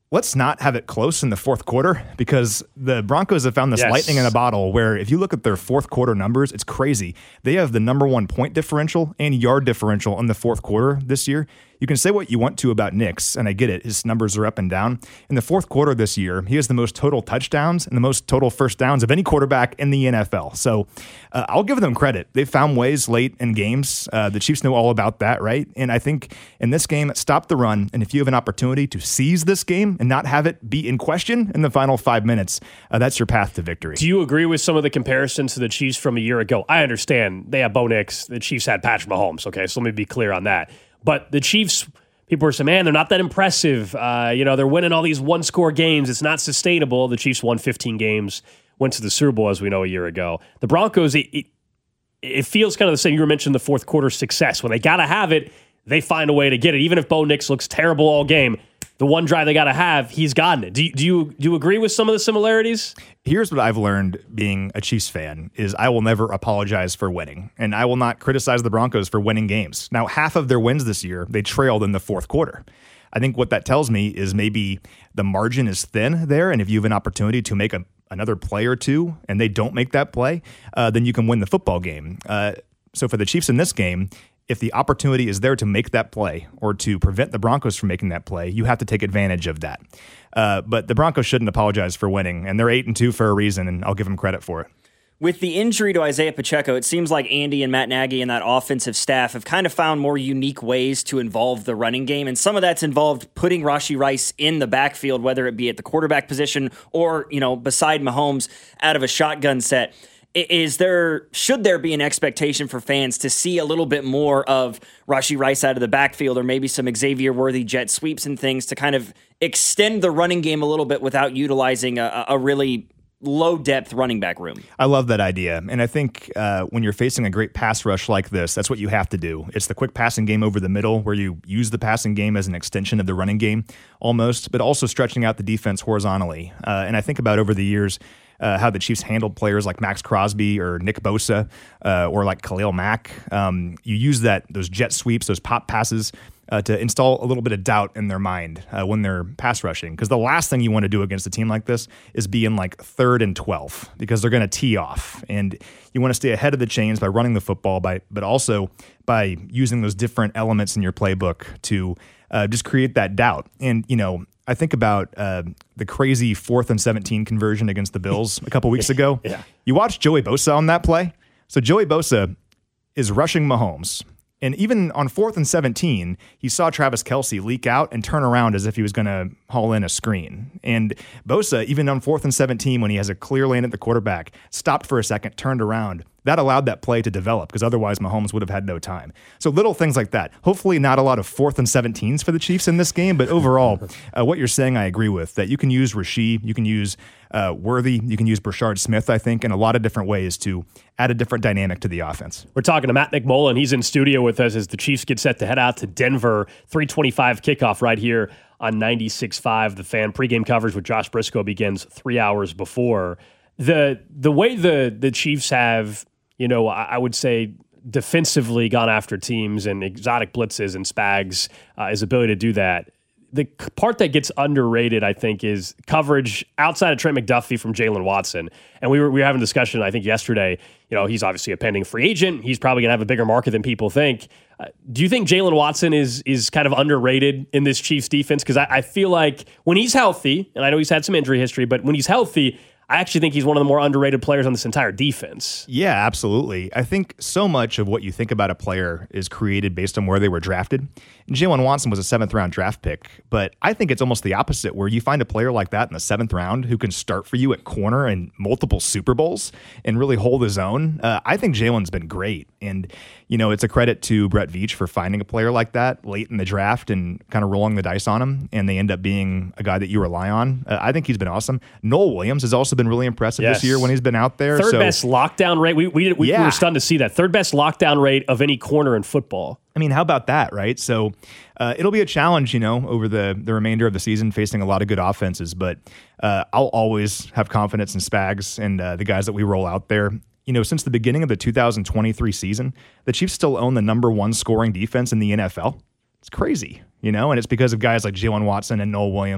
let's not have it close in the fourth quarter, because the Broncos have found this Yes. lightning in a bottle where if you look at their fourth quarter numbers, it's crazy. They have the number one point differential and yard differential in the fourth quarter this year. You can say what you want to about Nix, and I get it. His numbers are up and down. In the fourth quarter this year, he has the most total touchdowns and the most total first downs of any quarterback in the N F L. So uh, I'll give them credit. They've found ways late in games. Uh, the Chiefs know all about that, right? And I think in this game, stop the run. And if you have an opportunity to seize this game and not have it be in question in the final five minutes, uh, that's your path to victory. Do you agree with some of the comparisons to the Chiefs from a year ago? I understand they have Bo Nix. The Chiefs had Patrick Mahomes. Okay, so let me be clear on that. But the Chiefs, people are saying, man, they're not that impressive. Uh, you know, they're winning all these one-score games. It's not sustainable. The Chiefs won fifteen games, went to the Super Bowl, as we know, a year ago. The Broncos, it, it, it feels kind of the same. You were mentioning the fourth quarter success. When they got to have it, they find a way to get it. Even if Bo Nix looks terrible all game, the one drive they got to have, he's gotten it. Do you, do you do you agree with some of the similarities? Here's what I've learned being a Chiefs fan is I will never apologize for winning, and I will not criticize the Broncos for winning games. Now, half of their wins this year, they trailed in the fourth quarter. I think what that tells me is maybe the margin is thin there, and if you have an opportunity to make a, another play or two and they don't make that play, uh, then you can win the football game. Uh, so for the Chiefs in this game, if the opportunity is there to make that play or to prevent the Broncos from making that play, you have to take advantage of that. Uh, but the Broncos shouldn't apologize for winning, and they're eight and two for a reason, and I'll give them credit for it. With the injury to Isaiah Pacheco, it seems like Andy and Matt Nagy and that offensive staff have kind of found more unique ways to involve the running game, and some of that's involved putting Rashee Rice in the backfield, whether it be at the quarterback position or, you know, beside Mahomes out of a shotgun set. Is there, should there be an expectation for fans to see a little bit more of Rashee Rice out of the backfield, or maybe some Xavier Worthy jet sweeps and things to kind of extend the running game a little bit without utilizing a, a really low-depth running back room? I love that idea, and I think uh, when you're facing a great pass rush like this, that's what you have to do. It's the quick passing game over the middle where you use the passing game as an extension of the running game almost, but also stretching out the defense horizontally. Uh, and I think about over the years, Uh, how the Chiefs handled players like Max Crosby or Nick Bosa uh, or like Khalil Mack. Um, you use that those jet sweeps, those pop passes uh, to install a little bit of doubt in their mind uh, when they're pass rushing. Because the last thing you want to do against a team like this is be in like third and twelve, because they're going to tee off. And you want to stay ahead of the chains by running the football, by but also by using those different elements in your playbook to uh, just create that doubt. And, you know, I think about uh, the crazy fourth and seventeen conversion against the Bills a couple weeks ago. Yeah. You watched Joey Bosa on that play. So Joey Bosa is rushing Mahomes. And even on fourth and seventeen, he saw Travis Kelce leak out and turn around as if he was going to haul in a screen. And Bosa, even on fourth and seventeen, when he has a clear lane at the quarterback, stopped for a second, turned around. That allowed that play to develop, because otherwise Mahomes would have had no time. So little things like that. Hopefully not a lot of fourth and seventeens for the Chiefs in this game, but overall, uh, what you're saying I agree with, that you can use Rashee, you can use uh, Worthy, you can use Brashard Smith, I think, in a lot of different ways to add a different dynamic to the offense. We're talking to Matt McMullen. He's in studio with us as the Chiefs get set to head out to Denver. three twenty-five kickoff right here on ninety-six point five. The Fan. Pregame coverage with Josh Briscoe begins three hours before. The the way the the Chiefs have, you know, I, I would say defensively gone after teams and exotic blitzes and Spags, uh, his ability to do that. The part that gets underrated, I think, is coverage outside of Trent McDuffie from Jalen Watson. And we were we were having a discussion, I think, yesterday. You know, he's obviously a pending free agent. He's probably going to have a bigger market than people think. Uh, do you think Jalen Watson is is kind of underrated in this Chiefs defense? Because I, I feel like when he's healthy, and I know he's had some injury history, but when he's healthy, I actually think he's one of the more underrated players on this entire defense. Yeah, absolutely. I think so much of what you think about a player is created based on where they were drafted. And Jalen Watson was a seventh round draft pick, but I think it's almost the opposite, where you find a player like that in the seventh round who can start for you at corner in multiple Super Bowls and really hold his own. Uh, I think Jalen's been great. And, you know, it's a credit to Brett Veach for finding a player like that late in the draft and kind of rolling the dice on him, and they end up being a guy that you rely on. Uh, I think he's been awesome. Noel Williams has also been really impressive yes. this year when he's been out there. Third so, best lockdown rate. We we, we, yeah. we were stunned to see that. Third best lockdown rate of any corner in football. I mean, how about that, right? So uh, it'll be a challenge, you know, over the, the remainder of the season, facing a lot of good offenses. But uh, I'll always have confidence in Spags and uh, the guys that we roll out there. You know, since the beginning of the two thousand twenty-three season, the Chiefs still own the number one scoring defense in the N F L. It's crazy, you know, and it's because of guys like Jalen Watson and Noel Williams.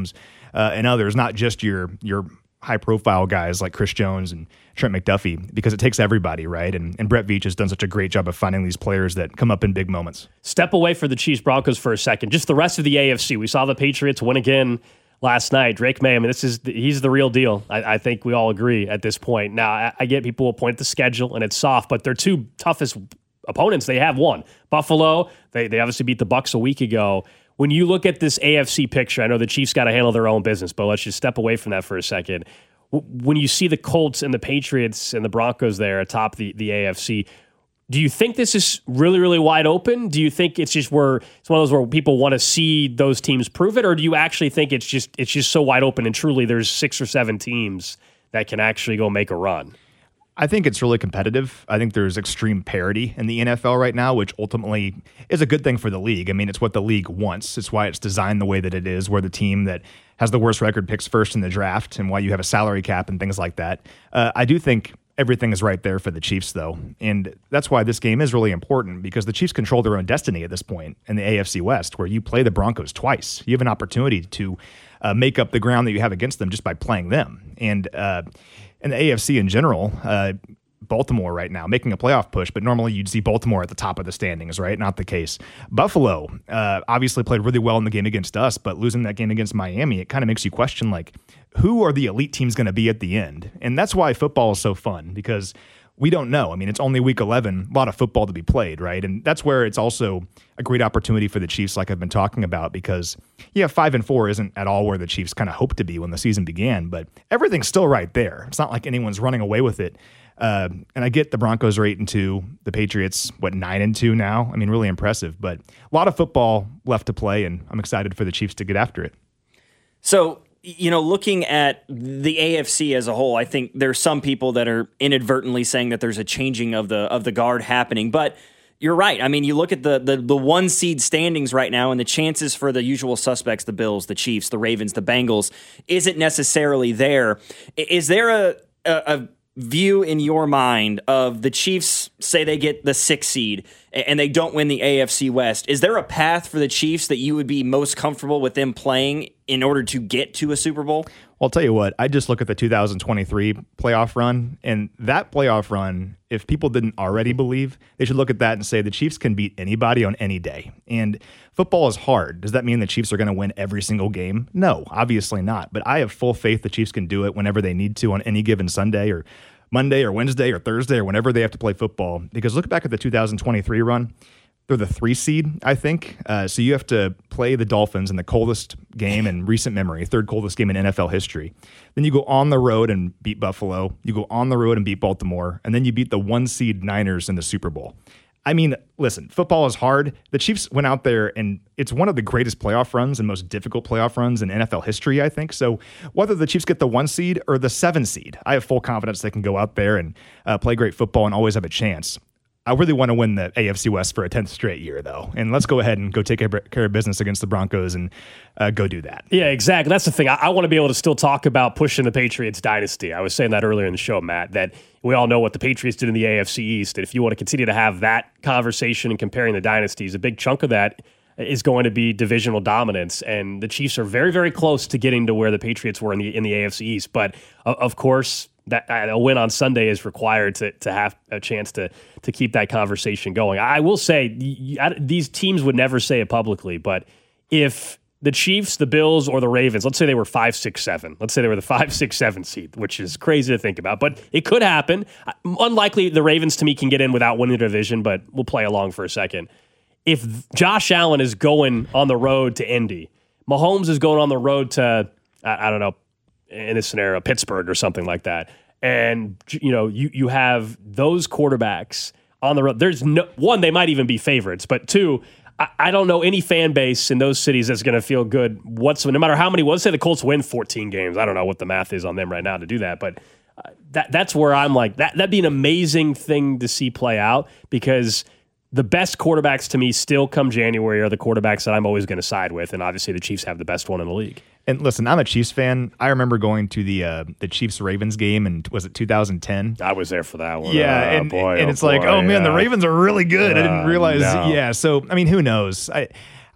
uh, and others, not just your your high-profile guys like Chris Jones and Trent McDuffie, because it takes everybody, right? And, and Brett Veach has done such a great job of finding these players that come up in big moments. Step away for the Chiefs Broncos for a second. Just the rest of the A F C. We saw the Patriots win again last night. Drake May, I mean, this is he's the real deal. I, I think we all agree at this point. Now, I, I get people will point at the schedule, and it's soft, but their two toughest opponents, they have won. Buffalo, they, they obviously beat the Bucs a week ago. When you look at this A F C picture, I know the Chiefs got to handle their own business, but let's just step away from that for a second. When you see the Colts and the Patriots and the Broncos there atop the, the A F C, do you think this is really, really wide open? Do you think it's just where it's one of those where people want to see those teams prove it, or do you actually think it's just it's just so wide open and truly there's six or seven teams that can actually go make a run? I think it's really competitive. I think there's extreme parity in the N F L right now, which ultimately is a good thing for the league. I mean, it's what the league wants. It's why it's designed the way that it is, where the team that has the worst record picks first in the draft, and why you have a salary cap and things like that. Uh, I do think everything is right there for the Chiefs, though. And that's why this game is really important, because the Chiefs control their own destiny at this point in the A F C West, where you play the Broncos twice. You have an opportunity to uh, make up the ground that you have against them just by playing them. And, uh, And the A F C in general, uh, Baltimore right now making a playoff push, but normally you'd see Baltimore at the top of the standings, right? Not the case. Buffalo uh, obviously played really well in the game against us, but losing that game against Miami, it kind of makes you question, like, who are the elite teams going to be at the end? And that's why football is so fun, because we don't know. I mean, it's only week eleven, a lot of football to be played, right? And that's where it's also a great opportunity for the Chiefs, like I've been talking about, because, yeah, five and four isn't at all where the Chiefs kind of hoped to be when the season began, but everything's still right there. It's not like anyone's running away with it. Uh, and I get the Broncos are eight and two, the Patriots, what, nine and two now? I mean, really impressive, but a lot of football left to play, and I'm excited for the Chiefs to get after it. So, you know, looking at the A F C as a whole, I think there's some people that are inadvertently saying that there's a changing of the of the guard happening. But you're right. I mean, you look at the the, the one seed standings right now, and the chances for the usual suspects, the Bills, the Chiefs, the Ravens, the Bengals, isn't necessarily there. Is there a a, a view in your mind of the Chiefs, say they get the sixth seed and they don't win the A F C West? Is there a path for the Chiefs that you would be most comfortable with them playing in order to get to a Super Bowl? Well, I'll tell you what, I just look at the two thousand twenty-three playoff run, and that playoff run, if people didn't already believe, they should look at that and say the Chiefs can beat anybody on any day. And football is hard. Does that mean the Chiefs are going to win every single game? No, obviously not. But I have full faith the Chiefs can do it whenever they need to on any given Sunday or Monday or Wednesday or Thursday or whenever they have to play football. Because look back at the two thousand twenty-three run. They're the three seed, I think. Uh, so you have to play the Dolphins in the coldest game in recent memory, third coldest game in N F L history. Then you go on the road and beat Buffalo. You go on the road and beat Baltimore. And then you beat the one seed Niners in the Super Bowl. I mean, listen, football is hard. The Chiefs went out there, and it's one of the greatest playoff runs and most difficult playoff runs in N F L history, I think. So whether the Chiefs get the one seed or the seven seed, I have full confidence they can go out there and uh, play great football and always have a chance. I really want to win the A F C West for a tenth straight year, though. And let's go ahead and go take care of business against the Broncos and uh, go do that. Yeah, exactly. That's the thing. I, I want to be able to still talk about pushing the Patriots dynasty. I was saying that earlier in the show, Matt, that we all know what the Patriots did in the A F C East. And if you want to continue to have that conversation and comparing the dynasties, a big chunk of that is going to be divisional dominance. And the Chiefs are very, very close to getting to where the Patriots were in the in the A F C East. But, uh, of course, that a win on Sunday is required to to have a chance to to keep that conversation going. I will say these teams would never say it publicly, but if the Chiefs, the Bills, or the Ravens, let's say they were five, six, seven. Let's say they were the five, six, seven seed, which is crazy to think about, but it could happen. Unlikely the Ravens to me can get in without winning the division, but we'll play along for a second. If Josh Allen is going on the road to Indy, Mahomes is going on the road to, I, I don't know, in this scenario, Pittsburgh or something like that. And, you know, you, you have those quarterbacks on the road. There's no one, they might even be favorites, but two, I, I don't know any fan base in those cities that's going to feel good whatsoever, no matter how many, well, let's say the Colts win fourteen games. I don't know what the math is on them right now to do that, but uh, that that's where I'm like, that, that'd be an amazing thing to see play out, because the best quarterbacks to me still come January are the quarterbacks that I'm always going to side with, and obviously the Chiefs have the best one in the league. And listen, I'm a Chiefs fan. I remember going to the uh, the Chiefs-Ravens game, and was it two thousand ten? I was there for that one. Yeah, oh, and, boy, and oh, it's boy, like, oh, man, yeah. the Ravens are really good. Uh, I didn't realize. No. Yeah, so, I mean, who knows? I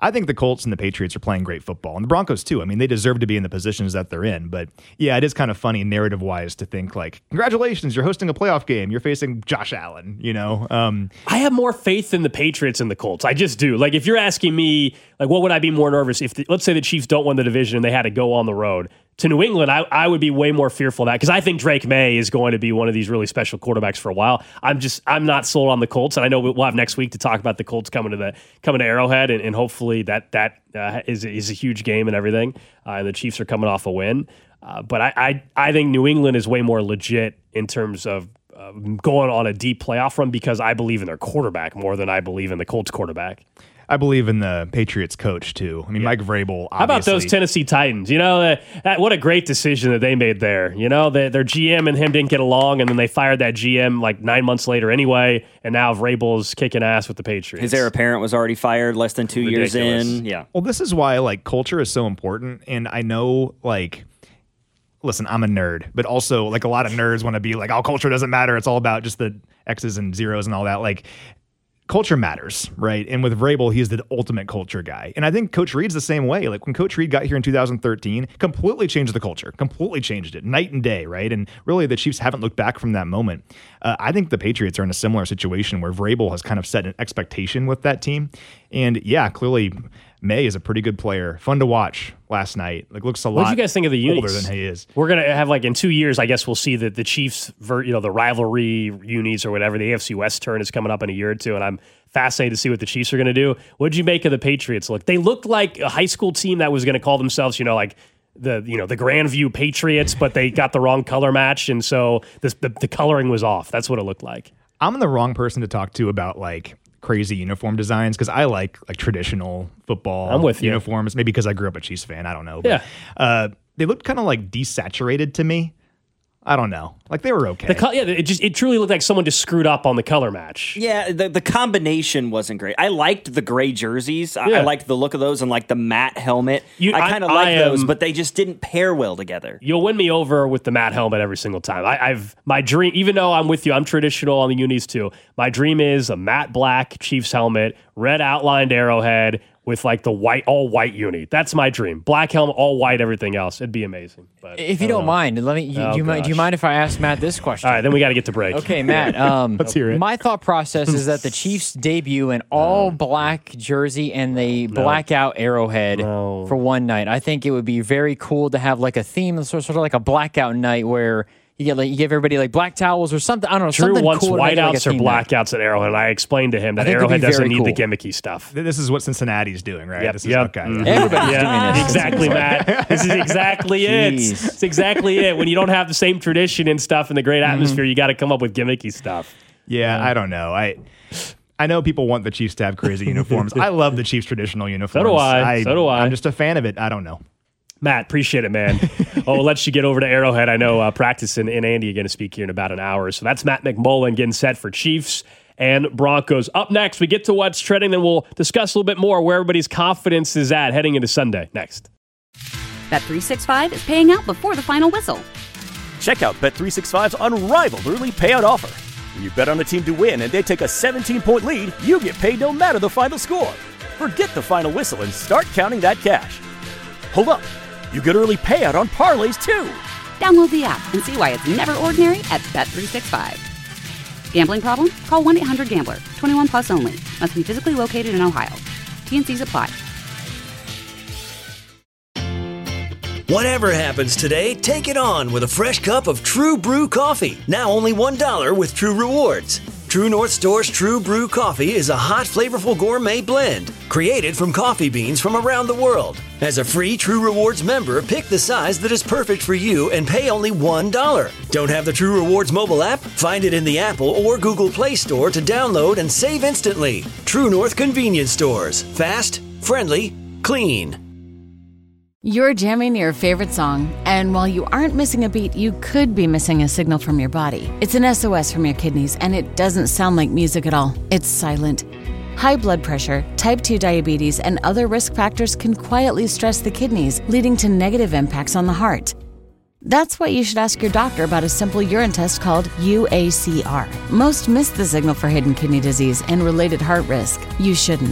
I think the Colts and the Patriots are playing great football, and the Broncos too. I mean, they deserve to be in the positions that they're in. But yeah, it is kind of funny narrative-wise to think like, congratulations, you're hosting a playoff game. You're facing Josh Allen, you know? Um, I have more faith in the Patriots and the Colts. I just do. Like, if you're asking me, like, what would I be more nervous if, the, let's say the Chiefs don't win the division and they had to go on the road to New England, I, I would be way more fearful of that because I think Drake May is going to be one of these really special quarterbacks for a while. I'm just I'm not sold on the Colts, and I know we'll have next week to talk about the Colts coming to the coming to Arrowhead, and, and hopefully that that uh, is is a huge game and everything. Uh, and the Chiefs are coming off a win, uh, but I, I I think New England is way more legit in terms of uh, going on a deep playoff run because I believe in their quarterback more than I believe in the Colts quarterback. I believe in the Patriots coach, too. I mean, yeah. Mike Vrabel, obviously. How about those Tennessee Titans? You know, that, that, what a great decision that they made there. You know, the, their G M and him didn't get along, and then they fired that G M like nine months later anyway, and now Vrabel's kicking ass with the Patriots. His heir apparent was already fired less than two Ridiculous. years in. Yeah. Well, this is why, like, culture is so important, and I know, like... Listen, I'm a nerd, but also, like, a lot of nerds want to be like, oh, culture doesn't matter. It's all about just the X's and zeros and all that. Like, culture matters, right? And with Vrabel, he's the ultimate culture guy. And I think Coach Reid's the same way. Like, when Coach Reid got here in two thousand thirteen, completely changed the culture, completely changed it, night and day, right? And really, the Chiefs haven't looked back from that moment. Uh, I think the Patriots are in a similar situation where Vrabel has kind of set an expectation with that team. And yeah, clearly... May is a pretty good player. Fun to watch last night. Like, looks a lot What did you guys think of the unis? older than he is. We're going to have, like, in two years, I guess we'll see that the Chiefs, ver- you know, the rivalry unis or whatever, the A F C West turn is coming up in a year or two, and I'm fascinated to see what the Chiefs are going to do. What did you make of the Patriots look? They looked like a high school team that was going to call themselves, you know, like, the you know the Grandview Patriots, but they got the wrong color match, and so this, the, the coloring was off. That's what it looked like. I'm the wrong person to talk to about, like, crazy uniform designs because I like like traditional football I'm with you. uniforms. Maybe because I grew up a Chiefs fan. I don't know. But, yeah. Uh, they looked kind of like desaturated to me. I don't know. Like, they were okay. The co- yeah, it just it truly looked like someone just screwed up on the color match. Yeah, the, the combination wasn't great. I liked the gray jerseys. I, Yeah. I liked the look of those and like the matte helmet. You- I kind of I- like I, those, um, but they just didn't pair well together. You'll win me over with the matte helmet every single time. I, I've my dream, even though I'm with you, I'm traditional on the unis too. My dream is a matte black Chiefs helmet, red outlined arrowhead with like the white, all white uni. That's my dream. Black helmet, all white, everything else. It'd be amazing. But If you don't, don't mind, let me. You, Oh, do, you mind, do you gosh. mind if I ask Matt this question? All right, then we got to get to break. Okay, Matt. Um, Let's hear it. My thought process is that the Chiefs debut an all black jersey and they black out arrowhead No. for one night. I think it would be very cool to have like a theme, sort sort of like a blackout night where you get like you give everybody like black towels or something. I don't know. Drew something wants cool to make it like a whiteouts or theme night. blackouts at Arrowhead, and I explained to him that I think it'd Arrowhead be doesn't very need the cool. gimmicky stuff. This is what Cincinnati's doing, right? Yep, This is yep. okay. Mhm. Everybody's Yeah, doing this. exactly, Matt. This is exactly it. Jeez. It's exactly it. When you don't have the same tradition and stuff and the great atmosphere, you got to come up with gimmicky stuff. Yeah, I don't know. I I know people want the Chiefs to have crazy uniforms. I love the Chiefs' traditional uniforms. do I. So do I. I'm just a fan of it. I don't know. Matt, appreciate it, man. oh, we'll let you get over to Arrowhead. I know uh, Practice and, and Andy are going to speak here in about an hour. So that's Matt McMullen getting set for Chiefs and Broncos. Up next, we get to what's trending, then we'll discuss a little bit more where everybody's confidence is at heading into Sunday. Next. Bet three sixty-five is paying out before the final whistle. Check out Bet three sixty-five's unrivaled early payout offer. When you bet on a team to win and they take a seventeen-point lead, you get paid no matter the final score. Forget the final whistle and start counting that cash. Hold up. You get early payout on parlays, too. Download the app and see why it's never ordinary at Bet three sixty-five. Gambling problem? Call one eight hundred gambler. twenty-one plus only. Must be physically located in Ohio. T and Cs apply. Whatever happens today, take it on with a fresh cup of True Brew coffee. Now only one dollar with True Rewards. True North Store's True Brew coffee is a hot, flavorful gourmet blend created from coffee beans from around the world. As a free True Rewards member, pick the size that is perfect for you and pay only one dollar. Don't have the True Rewards mobile app? Find it in the Apple or Google Play Store to download and save instantly. True North Convenience Stores. Fast, friendly, clean. You're jamming your favorite song, and while you aren't missing a beat, you could be missing a signal from your body. It's an S O S from your kidneys, and it doesn't sound like music at all. It's silent. High blood pressure, type two diabetes, and other risk factors can quietly stress the kidneys, leading to negative impacts on the heart. That's why you should ask your doctor about a simple urine test called U A C R. Most miss the signal for hidden kidney disease and related heart risk. You shouldn't.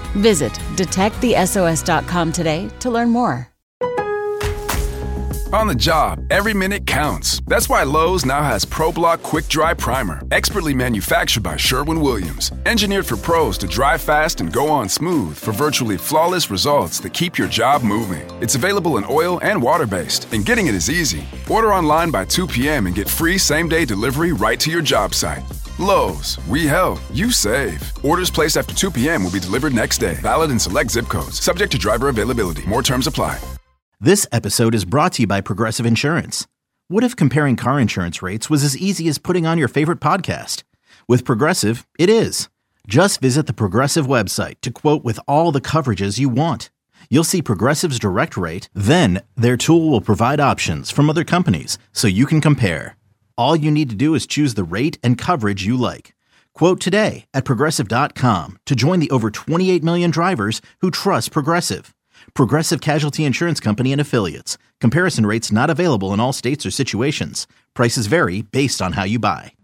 Visit detect the S O S dot com today to learn more. On the job, every minute counts. That's why Lowe's now has ProBlock Quick Dry Primer, expertly manufactured by Sherwin-Williams. Engineered for pros to dry fast and go on smooth for virtually flawless results that keep your job moving. It's available in oil and water-based, and getting it is easy. Order online by two p.m. and get free same-day delivery right to your job site. Lowe's, we help, you save. Orders placed after two p.m. will be delivered next day. Valid in select zip codes. Subject to driver availability. More terms apply. This episode is brought to you by Progressive Insurance. What if comparing car insurance rates was as easy as putting on your favorite podcast? With Progressive, it is. Just visit the Progressive website to quote with all the coverages you want. You'll see Progressive's direct rate, then their tool will provide options from other companies so you can compare. All you need to do is choose the rate and coverage you like. Quote today at Progressive dot com to join the over twenty-eight million drivers who trust Progressive. Progressive Casualty Insurance Company and Affiliates. Comparison rates not available in all states or situations. Prices vary based on how you buy.